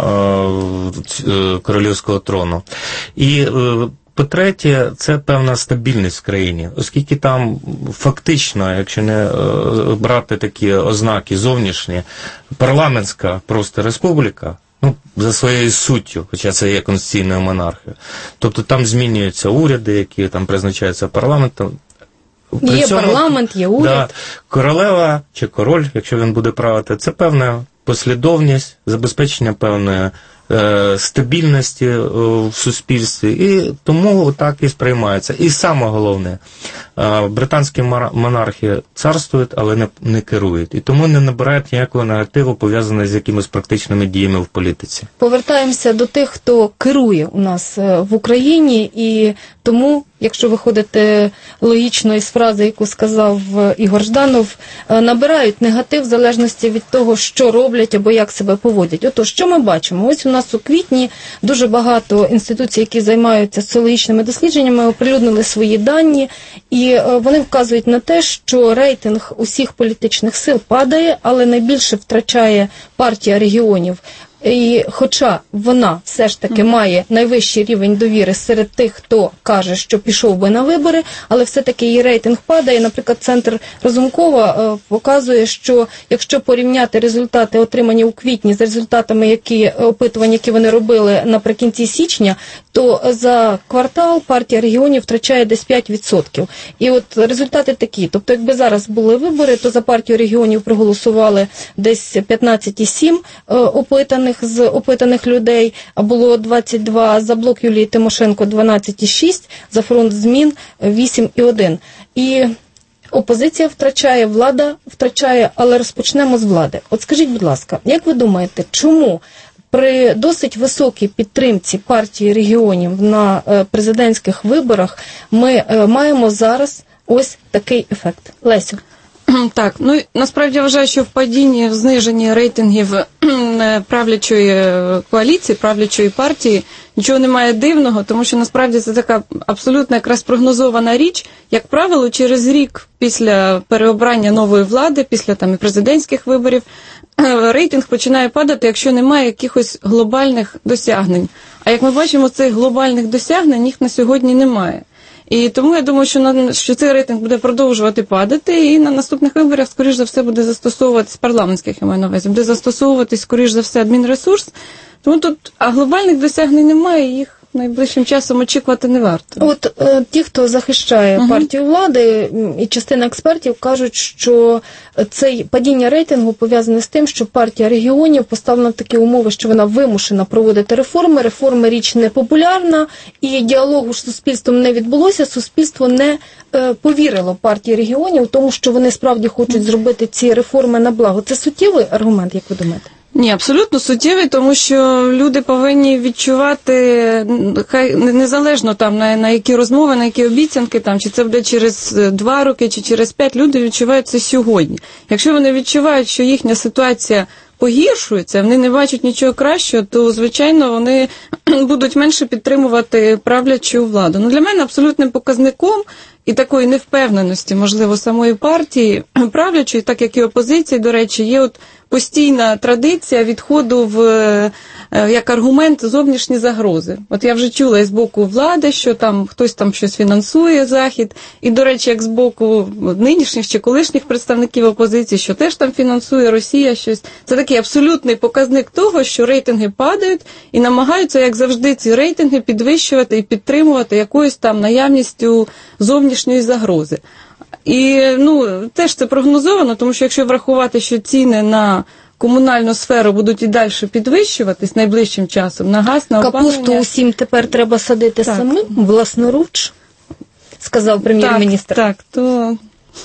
е, королівського трону. І е, по-третє, це певна стабільність в країні, оскільки там фактично, якщо не брати такі ознаки зовнішні, парламентська просто республіка, ну, за своєю суттю, хоча це є конституційною монархією. Тобто там змінюються уряди, які там призначаються парламентом. При є цьому, парламент, є уряд. Да, королева чи король, якщо він буде правити, це певна послідовність, забезпечення певної стабільності в суспільстві, і тому так і сприймається. І саме головне, британські монархи царствують, але не, не керують, і тому не набирають ніякого негативу, пов'язаного з якимись практичними діями в політиці. Повертаємося до тих, хто керує у нас в Україні, і тому, якщо виходити логічно із фрази, яку сказав Ігор Жданов, набирають негатив в залежності від того, що роблять або як себе поводять. Отож, що ми бачимо? Ось у нас у квітні дуже багато інституцій, які займаються соціологічними дослідженнями, оприлюднили свої дані, і вони вказують на те, що рейтинг усіх політичних сил падає, але найбільше втрачає партія регіонів. І хоча вона все ж таки має найвищий рівень довіри серед тих, хто каже, що пішов би на вибори, але все-таки її рейтинг падає. Наприклад, Центр Разумкова показує, що якщо порівняти результати, отримані у квітні, з результатами які, опитувань, які вони робили наприкінці січня, то за квартал партія регіонів втрачає десь п'ять відсотків. І от результати такі. Тобто, якби зараз були вибори, то за партію регіонів проголосували десь п'ятнадцять цілих сім опитаних з опитаних людей, а було двадцять два, за блок Юлії Тимошенко дванадцять цілих шість, за фронт змін вісім цілих один. І опозиція втрачає, влада втрачає, але розпочнемо з влади. От скажіть, будь ласка, як ви думаєте, чому при досить високій підтримці партії регіонів на президентських виборах ми маємо зараз ось такий ефект? Лесю. Так, ну насправді я вважаю, що в падінні, в зниженні рейтингів правлячої коаліції, правлячої партії нічого немає дивного, тому що насправді це така абсолютно якраз прогнозована річ. Як правило, через рік після переобрання нової влади, після там і президентських виборів, рейтинг починає падати, якщо немає якихось глобальних досягнень. А як ми бачимо, цих глобальних досягнень їх на сьогодні немає. І тому я думаю, що, на, що цей рейтинг буде продовжувати падати, і на наступних виборах, скоріш за все, буде застосовуватись, парламентських, я маю на увазі, буде застосовуватись, скоріш за все, адмінресурс. Тому тут, а глобальних досягнень немає, їх найближчим часом очікувати не варто. От е, ті, хто захищає uh-huh. партію влади, і частина експертів кажуть, що цей падіння рейтингу пов'язане з тим, що партія регіонів поставлена в такі умови, що вона вимушена проводити реформи, реформи річ не популярна, і діалогу з суспільством не відбулося, суспільство не е, повірило партії регіонів, тому що вони справді хочуть зробити ці реформи на благо. Це суттєвий аргумент, як ви думаєте? Ні, абсолютно суттєвий, тому що люди повинні відчувати, хай незалежно там на, на які розмови, на які обіцянки, там, чи це буде через два роки, чи через п'ять, люди відчувають це сьогодні. Якщо вони відчувають, що їхня ситуація погіршується, вони не бачать нічого кращого, то, звичайно, вони будуть менше підтримувати правлячу владу. Ну, для мене абсолютним показником і такої невпевненості, можливо, самої партії правлячої, так як і опозиції, до речі, є от постійна традиція відходу в як аргумент зовнішні загрози. От я вже чула і з боку влади, що там хтось там щось фінансує Захід, і, до речі, як з боку нинішніх чи колишніх представників опозиції, що теж там фінансує Росія щось. Це такий абсолютний показник того, що рейтинги падають і намагаються, як завжди, ці рейтинги підвищувати і підтримувати якоюсь там наявністю зовнішньої загрози. І, ну, теж це прогнозовано, тому що якщо врахувати, що ціни на комунальну сферу будуть і далі підвищуватись найближчим часом, на газ, на опалення. Капусту усім тепер треба садити так. самим, власноруч, сказав прем'єр-міністр. Так, так, то...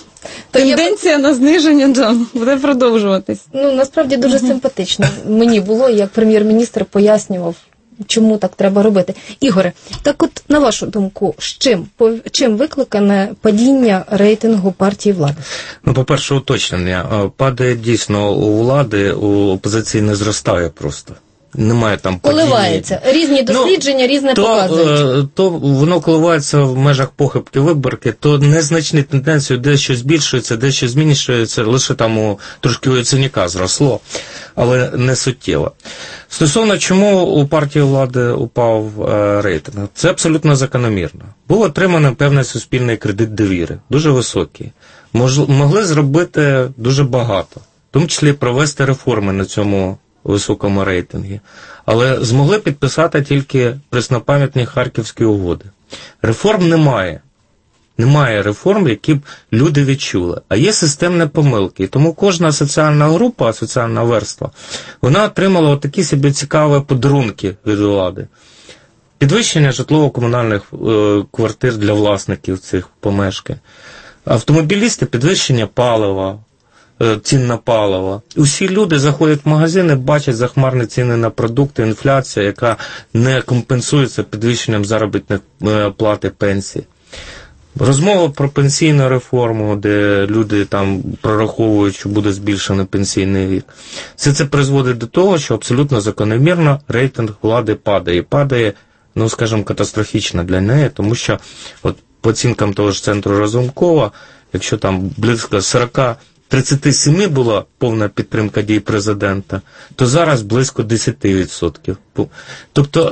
Тенденція я... на зниження да, буде продовжуватись. Ну, насправді дуже uh-huh. симпатично. Мені було, як прем'єр-міністр пояснював, чому так треба робити. Ігоре, так от, на вашу думку, з чим, по, чим викликане падіння рейтингу партії влади? Ну, по-перше, уточнення. Падає дійсно у влади, у опозиції не зростає просто. Немає там падіння. Коливається. Різні дослідження, ну, різне то, показують. То воно коливається в межах похибки виборки, то незначні тенденції, дещо збільшується, дещо змінюється, лише там у трошки у Яценюка зросло, але не суттєво. Стосовно чому у партії влади упав е, рейтинг, це абсолютно закономірно. Був отриманий певний суспільний кредит довіри, дуже високий. Мож, могли зробити дуже багато, в тому числі провести реформи на цьому високому рейтингі, але змогли підписати тільки преснопам'ятні Харківські угоди. Реформ немає. Немає реформ, які б люди відчули. А є системні помилки. І тому кожна соціальна група, соціальна верства, вона отримала такі собі цікаві подарунки від влади. Підвищення житлово-комунальних е, квартир для власників цих помешкань. Автомобілісти – підвищення палива, е, цін на паливо. Усі люди заходять в магазини, бачать захмарні ціни на продукти, інфляція, яка не компенсується підвищенням заробітних е, плати пенсій. Розмова про пенсійну реформу, де люди там прораховують, що буде збільшено пенсійний вік. Все це призводить до того, що абсолютно закономірно рейтинг влади падає. Падає, ну, скажімо, катастрофічно для неї, тому що от по оцінкам того ж центру Разумкова, якщо там близько сорок тридцять сім була повна підтримка дій президента, то зараз близько десять відсотків. Тобто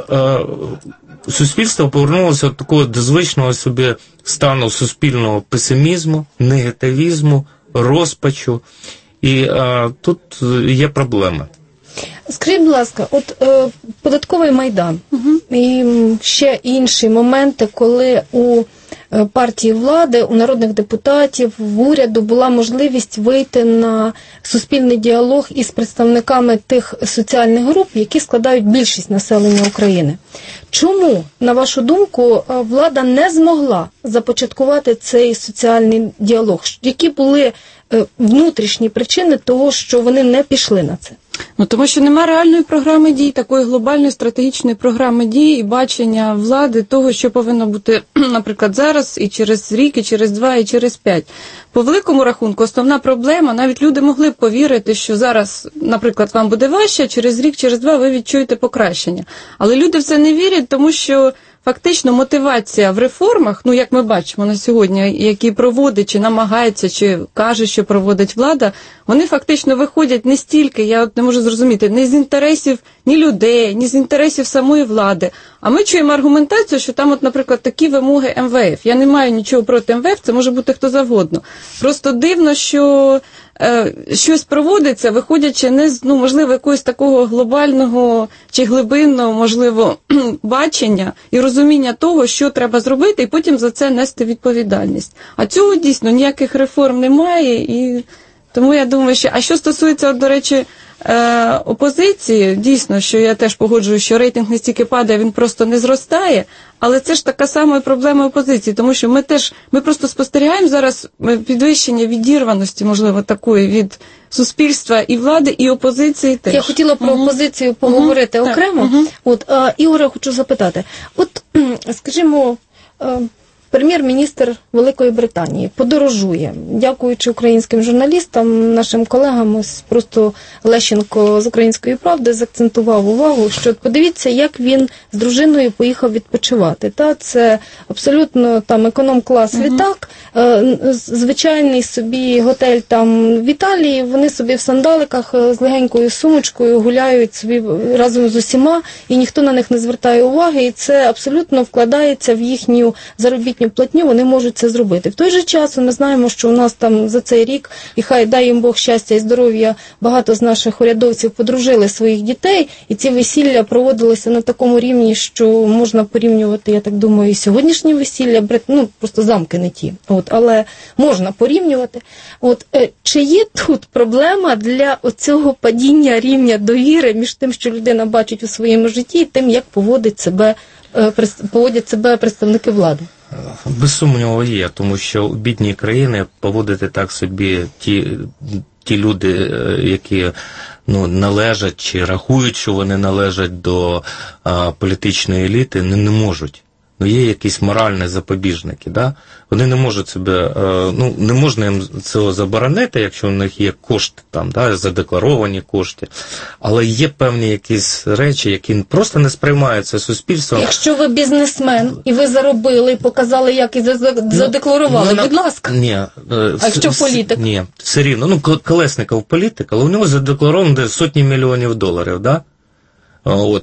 е, суспільство повернулося до такого до звичного собі стану суспільного песимізму, негативізму, розпачу, і е, тут є проблеми. Скажіть, будь ласка, от е, податковий майдан угу. і ще інші моменти, коли у партії влади, у народних депутатів, в уряду була можливість вийти на суспільний діалог із представниками тих соціальних груп, які складають більшість населення України. Чому, на вашу думку, влада не змогла започаткувати цей соціальний діалог? Які були внутрішні причини того, що вони не пішли на це? Ну, тому що немає реальної програми дій, такої глобальної стратегічної програми дій і бачення влади того, що повинно бути, наприклад, зараз, і через рік, і через два, і через п'ять. По великому рахунку, основна проблема, навіть люди могли б повірити, що зараз, наприклад, вам буде важче, а через рік, через два ви відчуєте покращення. Але люди в це не вірять, тому що фактично мотивація в реформах, ну, як ми бачимо на сьогодні, які проводить, чи намагається, чи каже, що проводить влада, вони фактично виходять не стільки, я от не можу зрозуміти, не з інтересів ні людей, ні з інтересів самої влади. А ми чуємо аргументацію, що там, от, наприклад, такі вимоги ем ве еф. Я не маю нічого проти ем ве еф, це може бути хто завгодно. Просто дивно, що е, щось проводиться, виходячи не з, ну, можливо, якогось такого глобального чи глибинного, можливо, бачення і розуміння того, що треба зробити, і потім за це нести відповідальність. А цього дійсно ніяких реформ немає, і тому я думаю, що... А що стосується, до речі, е, опозиції, дійсно, що я теж погоджую, що рейтинг не стільки падає, він просто не зростає, але це ж така сама проблема опозиції, тому що ми теж, ми просто спостерігаємо зараз підвищення відірваності, можливо, такої від суспільства і влади, і опозиції теж. Я хотіла про угу. опозицію поговорити угу. окремо. Угу. От, а, Ігоре, хочу запитати. От, скажімо, прем'єр-міністр Великої Британії подорожує, дякуючи українським журналістам, нашим колегам, ось просто Лещенко з «Української правди» заакцентував увагу, що подивіться, як він з дружиною поїхав відпочивати. Та це абсолютно там економ-клас uh-huh. літак, звичайний собі готель там в Італії, вони собі в сандаликах з легенькою сумочкою гуляють собі разом з усіма, і ніхто на них не звертає уваги, і це абсолютно вкладається в їхню заробітну платню, вони можуть це зробити. В той же час ми знаємо, що у нас там за цей рік, і хай дай їм Бог щастя і здоров'я, багато з наших урядовців подружили своїх дітей, і ці весілля проводилися на такому рівні, що можна порівнювати, я так думаю, і сьогоднішні весілля, ну, просто замки не ті, от, але можна порівнювати. От, чи є тут проблема для оцього падіння рівня довіри між тим, що людина бачить у своєму житті, і тим, як поводить себе, поводять себе представники влади? Без сумніву є, тому що у бідній країні поводити так собі ті, ті люди, які ну, належать чи рахують, що вони належать до а, політичної еліти, не, не можуть. Ну, є якісь моральні запобіжники, да? Вони не можуть себе, ну, не можна їм цього заборонити, якщо в них є кошти, там, да, задекларовані кошти, але є певні якісь речі, які просто не сприймаються суспільством. Якщо ви бізнесмен, і ви заробили, і показали, як і задекларували, ну, будь ласка. Ні. А якщо політик? Ні, все рівно. Ну, Колесников політик, але у нього задекларовано сотні мільйонів доларів, да? От.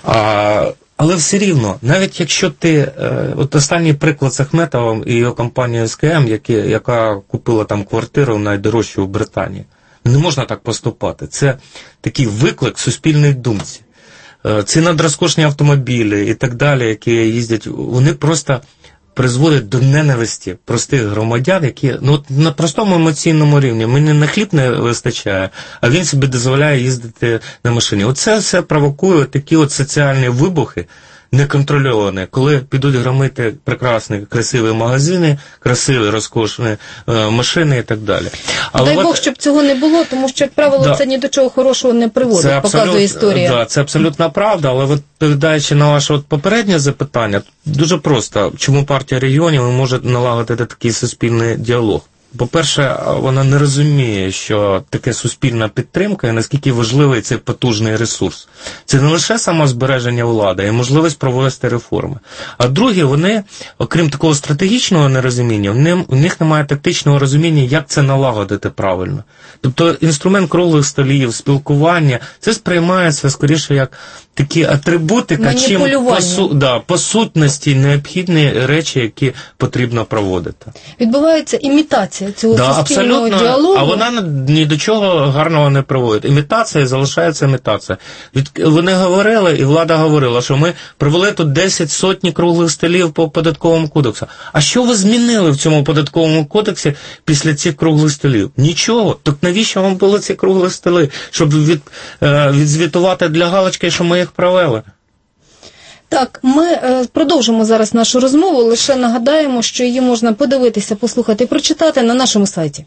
А... Але все рівно, навіть якщо ти, от останній приклад з Ахметовим і його компанією ес ке ем, які, яка купила там квартиру найдорожчу в Британії, не можна так поступати. Це такий виклик суспільної думці. Ці надрозкошні автомобілі і так далі, які їздять, вони просто призводить до ненависті простих громадян, які ну, от на простому емоційному рівні мені на хліб не вистачає, а він собі дозволяє їздити на машині. Оце все провокує такі от соціальні вибухи, неконтрольовані, коли підуть громити прекрасні, красиві магазини, красиві, розкошні е, машини і так далі. Але дай от, Бог, щоб цього не було, тому що, як правило, да, це ні до чого хорошого не приводить, це показує історія. Да, це абсолютно правда, але відповідаючи на ваше от попереднє запитання, дуже просто, чому партія регіонів не може налагодити такий суспільний діалог. По-перше, вона не розуміє, що таке суспільна підтримка і наскільки важливий цей потужний ресурс. Це не лише самозбереження влади, а можливість провести реформи. А друге, вони, окрім такого стратегічного нерозуміння, у них немає тактичного розуміння, як це налагодити правильно. Тобто інструмент круглих столів, спілкування, це сприймається скоріше як такі атрибутика, чим по, су, да, по сутності необхідні речі, які потрібно проводити. Відбувається імітація цього да, суспільного діалогу. А вона ні до чого гарного не проводить. Імітація залишається імітація. Від, вони говорили, і влада говорила, що ми провели тут десять сотні круглих столів по податковому кодексу. А що ви змінили в цьому податковому кодексі після цих круглих столів? Нічого. Так навіщо вам були ці круглі столи? Щоб від, е, відзвітувати для галочки, що ми їх провели. Так, ми е, продовжимо зараз нашу розмову, лише нагадаємо, що її можна подивитися, послухати і прочитати на нашому сайті.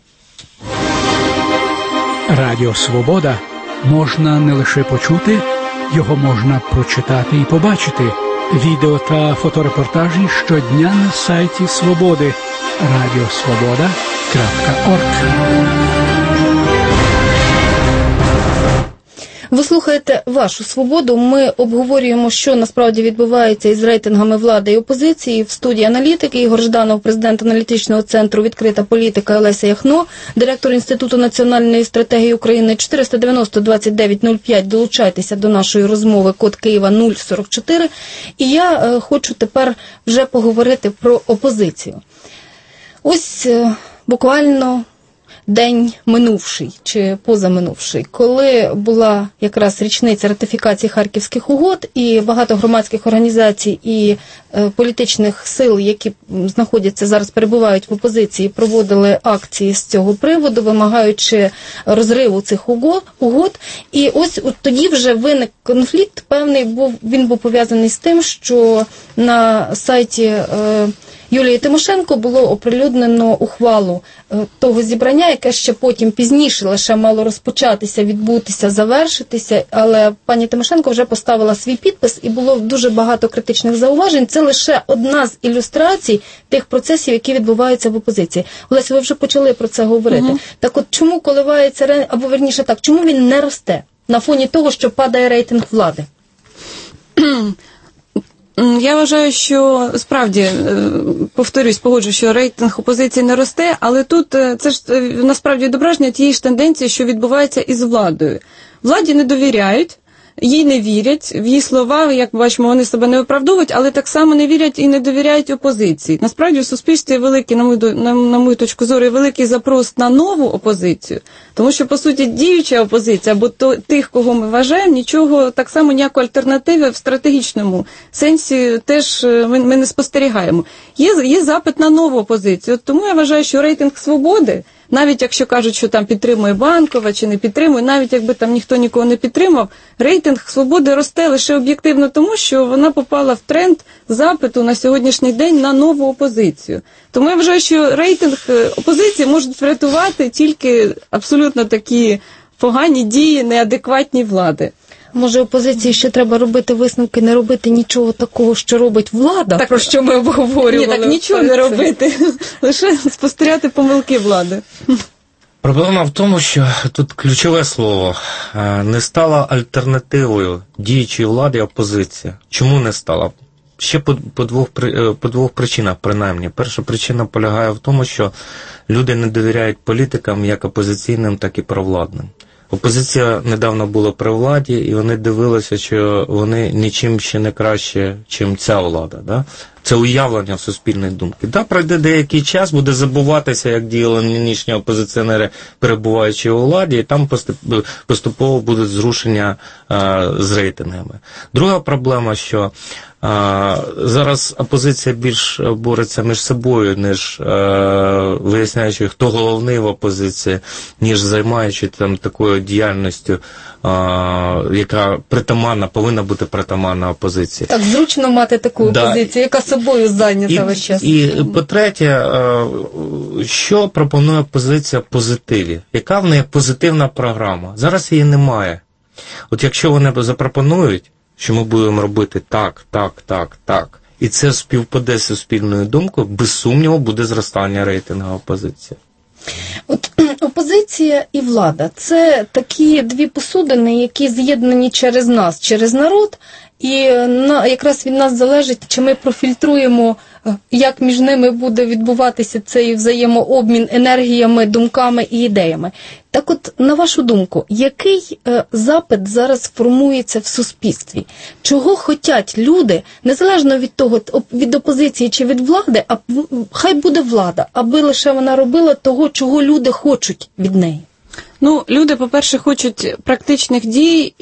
Радіо Свобода можна не лише почути, його можна прочитати і побачити. Відео та фоторепортажі щодня на сайті Свободи радіосвобода крапка орг. Ви слухаєте «Вашу свободу». Ми обговорюємо, що насправді відбувається із рейтингами влади і опозиції. В студії аналітики Ігор Жданов, президент аналітичного центру «Відкрита політика», Олеся Яхно, директор Інституту національної стратегії України. чотириста дев'яносто двадцять дев'ять нуль п'ять. Долучайтеся до нашої розмови, код Києва нуль сорок чотири. І я е, хочу тепер вже поговорити про опозицію. Ось е, буквально день минувший чи позаминувший, коли була якраз річниця ратифікації Харківських угод, і багато громадських організацій і е, політичних сил, які знаходяться зараз, перебувають в опозиції, проводили акції з цього приводу, вимагаючи розриву цих угод. угод. І ось от тоді вже виник конфлікт певний, був, він був пов'язаний з тим, що на сайті е, Юлії Тимошенко було оприлюднено ухвалу того зібрання, яке ще потім пізніше лише мало розпочатися, відбутися, завершитися, але пані Тимошенко вже поставила свій підпис і було дуже багато критичних зауважень. Це лише одна з ілюстрацій тих процесів, які відбуваються в опозиції. Олеся, ви вже почали про це говорити. Угу. Так от чому коливається, або верніше так, чому він не росте на фоні того, що падає рейтинг влади? Я вважаю, що справді, повторюсь, погоджу, що рейтинг опозиції не росте, але тут це ж насправді відображення тієї ж тенденції, що відбувається із владою. Владі не довіряють, їй не вірять, в її слова, як бачимо, вони себе не виправдовують, але так само не вірять і не довіряють опозиції. Насправді в суспільстві великий, на мою, на, на мою точку зору, великий запрос на нову опозицію, тому що, по суті, діюча опозиція, або то, тих, кого ми вважаємо, нічого, так само ніякої альтернативи в стратегічному сенсі теж ми, ми не спостерігаємо. Є, є запит на нову опозицію, тому я вважаю, що рейтинг «Свободи», навіть якщо кажуть, що там підтримує Банкова чи не підтримує, навіть якби там ніхто нікого не підтримав, рейтинг «Свободи» росте лише об'єктивно тому, що вона попала в тренд запиту на сьогоднішній день на нову опозицію. Тому я вважаю, що рейтинг опозиції можуть врятувати тільки абсолютно такі погані дії неадекватні влади. Може, опозиції ще треба робити висновки, не робити нічого такого, що робить влада, так, про що ми обговорювали. Ні, так нічого не робити, лише спостерігати помилки влади. Проблема в тому, що тут ключове слово не стала альтернативою діючої влади опозиція. Чому не стала? Ще по, по, двох, по двох причинах, принаймні. Перша причина полягає в тому, що люди не довіряють політикам як опозиційним, так і провладним. Опозиція недавно була при владі, і вони дивилися, що вони нічим ще не краще, чим ця влада. Да? Це уявлення в суспільної думки. Да, пройде деякий час, буде забуватися, як діяли нинішні опозиціонери, перебуваючи у владі, і там поступово будуть зрушення а, з рейтингами. Друга проблема, що А, зараз опозиція більш бореться між собою, ніж е, виясняючи, хто головний в опозиції, ніж займаючи там такою діяльністю, е, яка притаманна, повинна бути притаманна опозиції. Так, зручно мати таку да. опозицію, яка собою зайнята весь час. І, і по-третє, е, що пропонує опозиція в позитиві? Яка в неї позитивна програма? Зараз її немає. От якщо вони запропонують, що ми будемо робити так, так, так, так, і це співпаде з суспільною думкою, без сумніву буде зростання рейтингу опозиції. От опозиція і влада – це такі дві посудини, які з'єднані через нас, через народ, і на, якраз від нас залежить, чи ми профільтруємо, як між ними буде відбуватися цей взаємообмін енергіями, думками і ідеями. Так от, на вашу думку, який е, запит зараз формується в суспільстві? Чого хотять люди, незалежно від того, від опозиції чи від влади, а хай буде влада, аби лише вона робила того, чого люди хочуть від неї? Ну, люди, по-перше, хочуть практичних дій,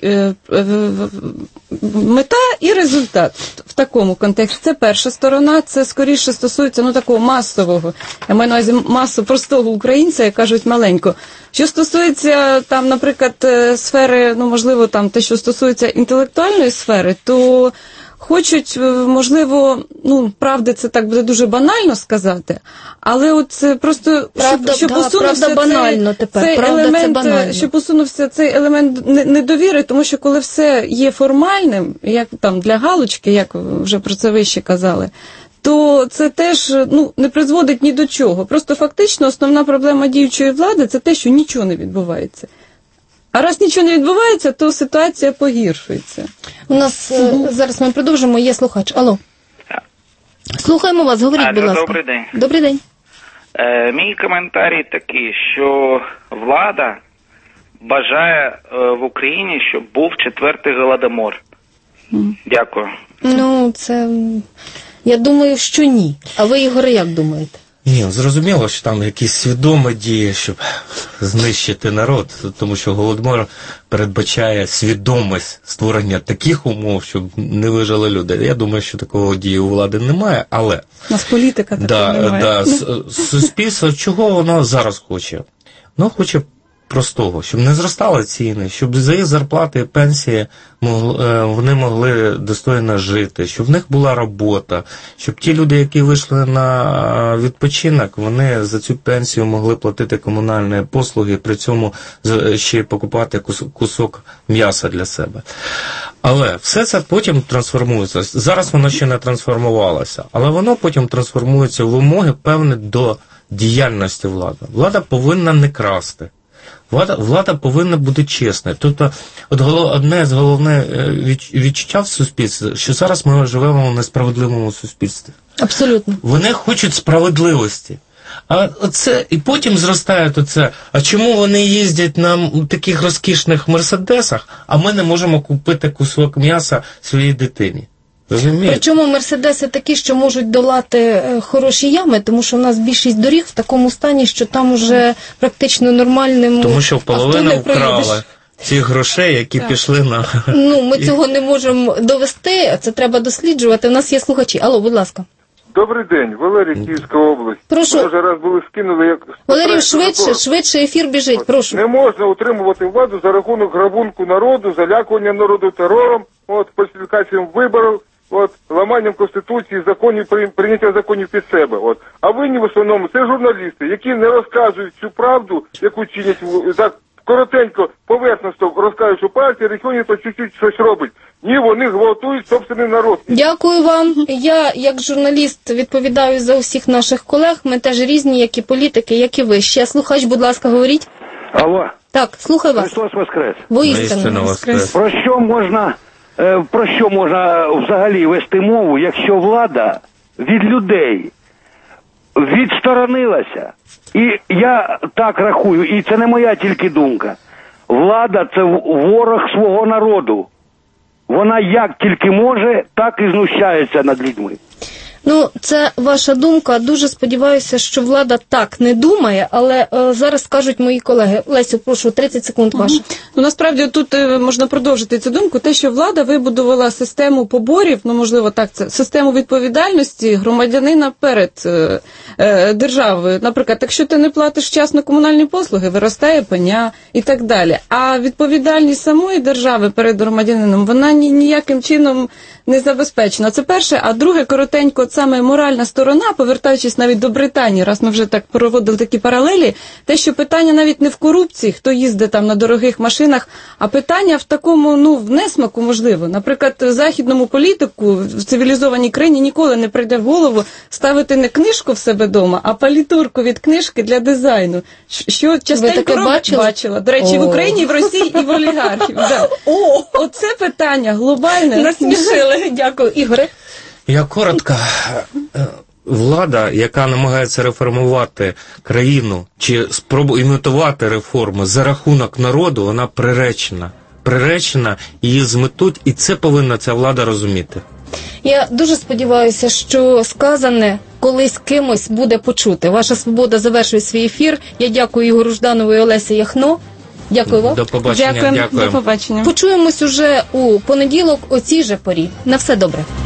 мета і результат в такому контексті. Це перша сторона, це скоріше стосується ну, такого масового, я маю на увазі масу простого українця, як кажуть, маленько. Що стосується, там, наприклад, сфери, ну, можливо, там, те, що стосується інтелектуальної сфери, то хочуть, можливо, ну, правда, це так буде дуже банально сказати, але от це просто, правда, щоб, щоб да, усунувся правда, банально цей, тепер. цей Правда, елемент, це банально. щоб усунувся цей елемент недовіри, тому що коли все є формальним, як там для галочки, як вже про це вище казали, то це теж ну, не призводить ні до чого. Просто фактично основна проблема діючої влади – це те, що нічого не відбувається. А раз нічого не відбувається, то ситуація погіршується. У нас угу. зараз ми продовжимо, є слухач. Алло. Слухаємо вас, говоріть, Алло, будь ласка. Добрий день. Добрий день. Е, мій коментарій такий, що влада бажає е, в Україні, щоб був четвертий голодомор. Mm. Дякую. Ну, це... Я думаю, що ні. А ви, Ігоре, як думаєте? Ні, зрозуміло, що там якісь свідомі дії, щоб знищити народ, тому що Голодомор передбачає свідомість створення таких умов, щоб не вижили люди. Я думаю, що такого дії у влади немає, але... У нас політика такого да, немає. Да, суспільство, чого воно зараз хоче? Воно хоче простого, щоб не зростали ціни, щоб за їх зарплати і пенсії могли, вони могли достойно жити, щоб в них була робота, щоб ті люди, які вийшли на відпочинок, вони за цю пенсію могли платити комунальні послуги, при цьому ще покупати кусок м'яса для себе. Але все це потім трансформується. Зараз воно ще не трансформувалося, але воно потім трансформується в вимоги певні до діяльності влади. Влада повинна не красти. Влада, влада повинна бути чесною. Тобто, от одне з головних відчуття в суспільстві, що зараз ми живемо в несправедливому суспільстві. Абсолютно. Вони хочуть справедливості. А оце, і потім зростає оце, а чому вони їздять на таких розкішних мерседесах, а ми не можемо купити кусок м'яса своїй дитині? Розумієте? Причому мерседеси такі, що можуть долати хороші ями, тому що у нас більшість доріг в такому стані, що там уже практично нормальним тому що половина вкрала цих грошей, які так. пішли на... Ну, ми цього не можемо довести, це треба досліджувати. У нас є слухачі. Алло, будь ласка. Добрий день, Валерій, Київська область. Прошу. Ми вже раз були скинули, як... Валерій, швидше, закон. швидше ефір біжить, прошу. Не можна утримувати владу за рахунок грабунку народу, залякування народу терором, от, фальсифікаціям виборів, от, ламанням Конституції, законів, прийняття законів під себе. От. А винні в основному це журналісти, які не розказують цю правду, яку чинять так коротенько, поверхностно розказують, що партія регіонів то чуть-чуть щось робить. Ні, вони гвалтують собственний народ. Дякую вам. Я, як журналіст, відповідаю за усіх наших колег. Ми теж різні, як і політики, як і ви. Ще слухач, будь ласка, говоріть. Алло. Так, слухаю вас. Христос воскрес. Воістину воскрес. Про що можна, про що можна взагалі вести мову, якщо влада від людей відсторонилася? І я так рахую, і це не моя тільки думка. Влада – це ворог свого народу. Вона як тільки може, так і знущається над людьми. Ну, це ваша думка. Дуже сподіваюся, що влада так не думає, але е, зараз скажуть мої колеги. Лесю, прошу, тридцять секунд ваше. Угу. Ну, насправді, тут е, можна продовжити цю думку. Те, що влада вибудувала систему поборів, ну, можливо, так, це систему відповідальності громадянина перед е, е, державою. Наприклад, якщо ти не платиш вчасно комунальні послуги, виростає пеня і так далі. А відповідальність самої держави перед громадянином, вона ні, ніяким чином не забезпечена. Це перше. А друге, коротенько, от саме моральна сторона, повертаючись навіть до Британії, раз ми вже так проводили такі паралелі, те, що питання навіть не в корупції, хто їздить там на дорогих машинах, а питання в такому, ну, в несмаку, можливо. Наприклад, західному політику в цивілізованій країні ніколи не прийде в голову ставити не книжку в себе вдома, а палітурку від книжки для дизайну. Що частенько робить? Бачила. До речі, в Україні, і в Росії, і в олігархів. Да. О, оце питання глобальне. Насмішили. Дякую. Ігоре? Я коротко. Влада, яка намагається реформувати країну чи спробує імітувати реформи за рахунок народу, вона приречена. Приречена, її зметуть, і це повинна ця влада розуміти. Я дуже сподіваюся, що сказане колись кимось буде почути. Ваша свобода завершує свій ефір. Я дякую Ігорю Жданову і Олесі Яхно. Дякую вам. До побачення. Дякую. Дякую. До побачення. Почуємось уже у понеділок о цій же порі. На все добре.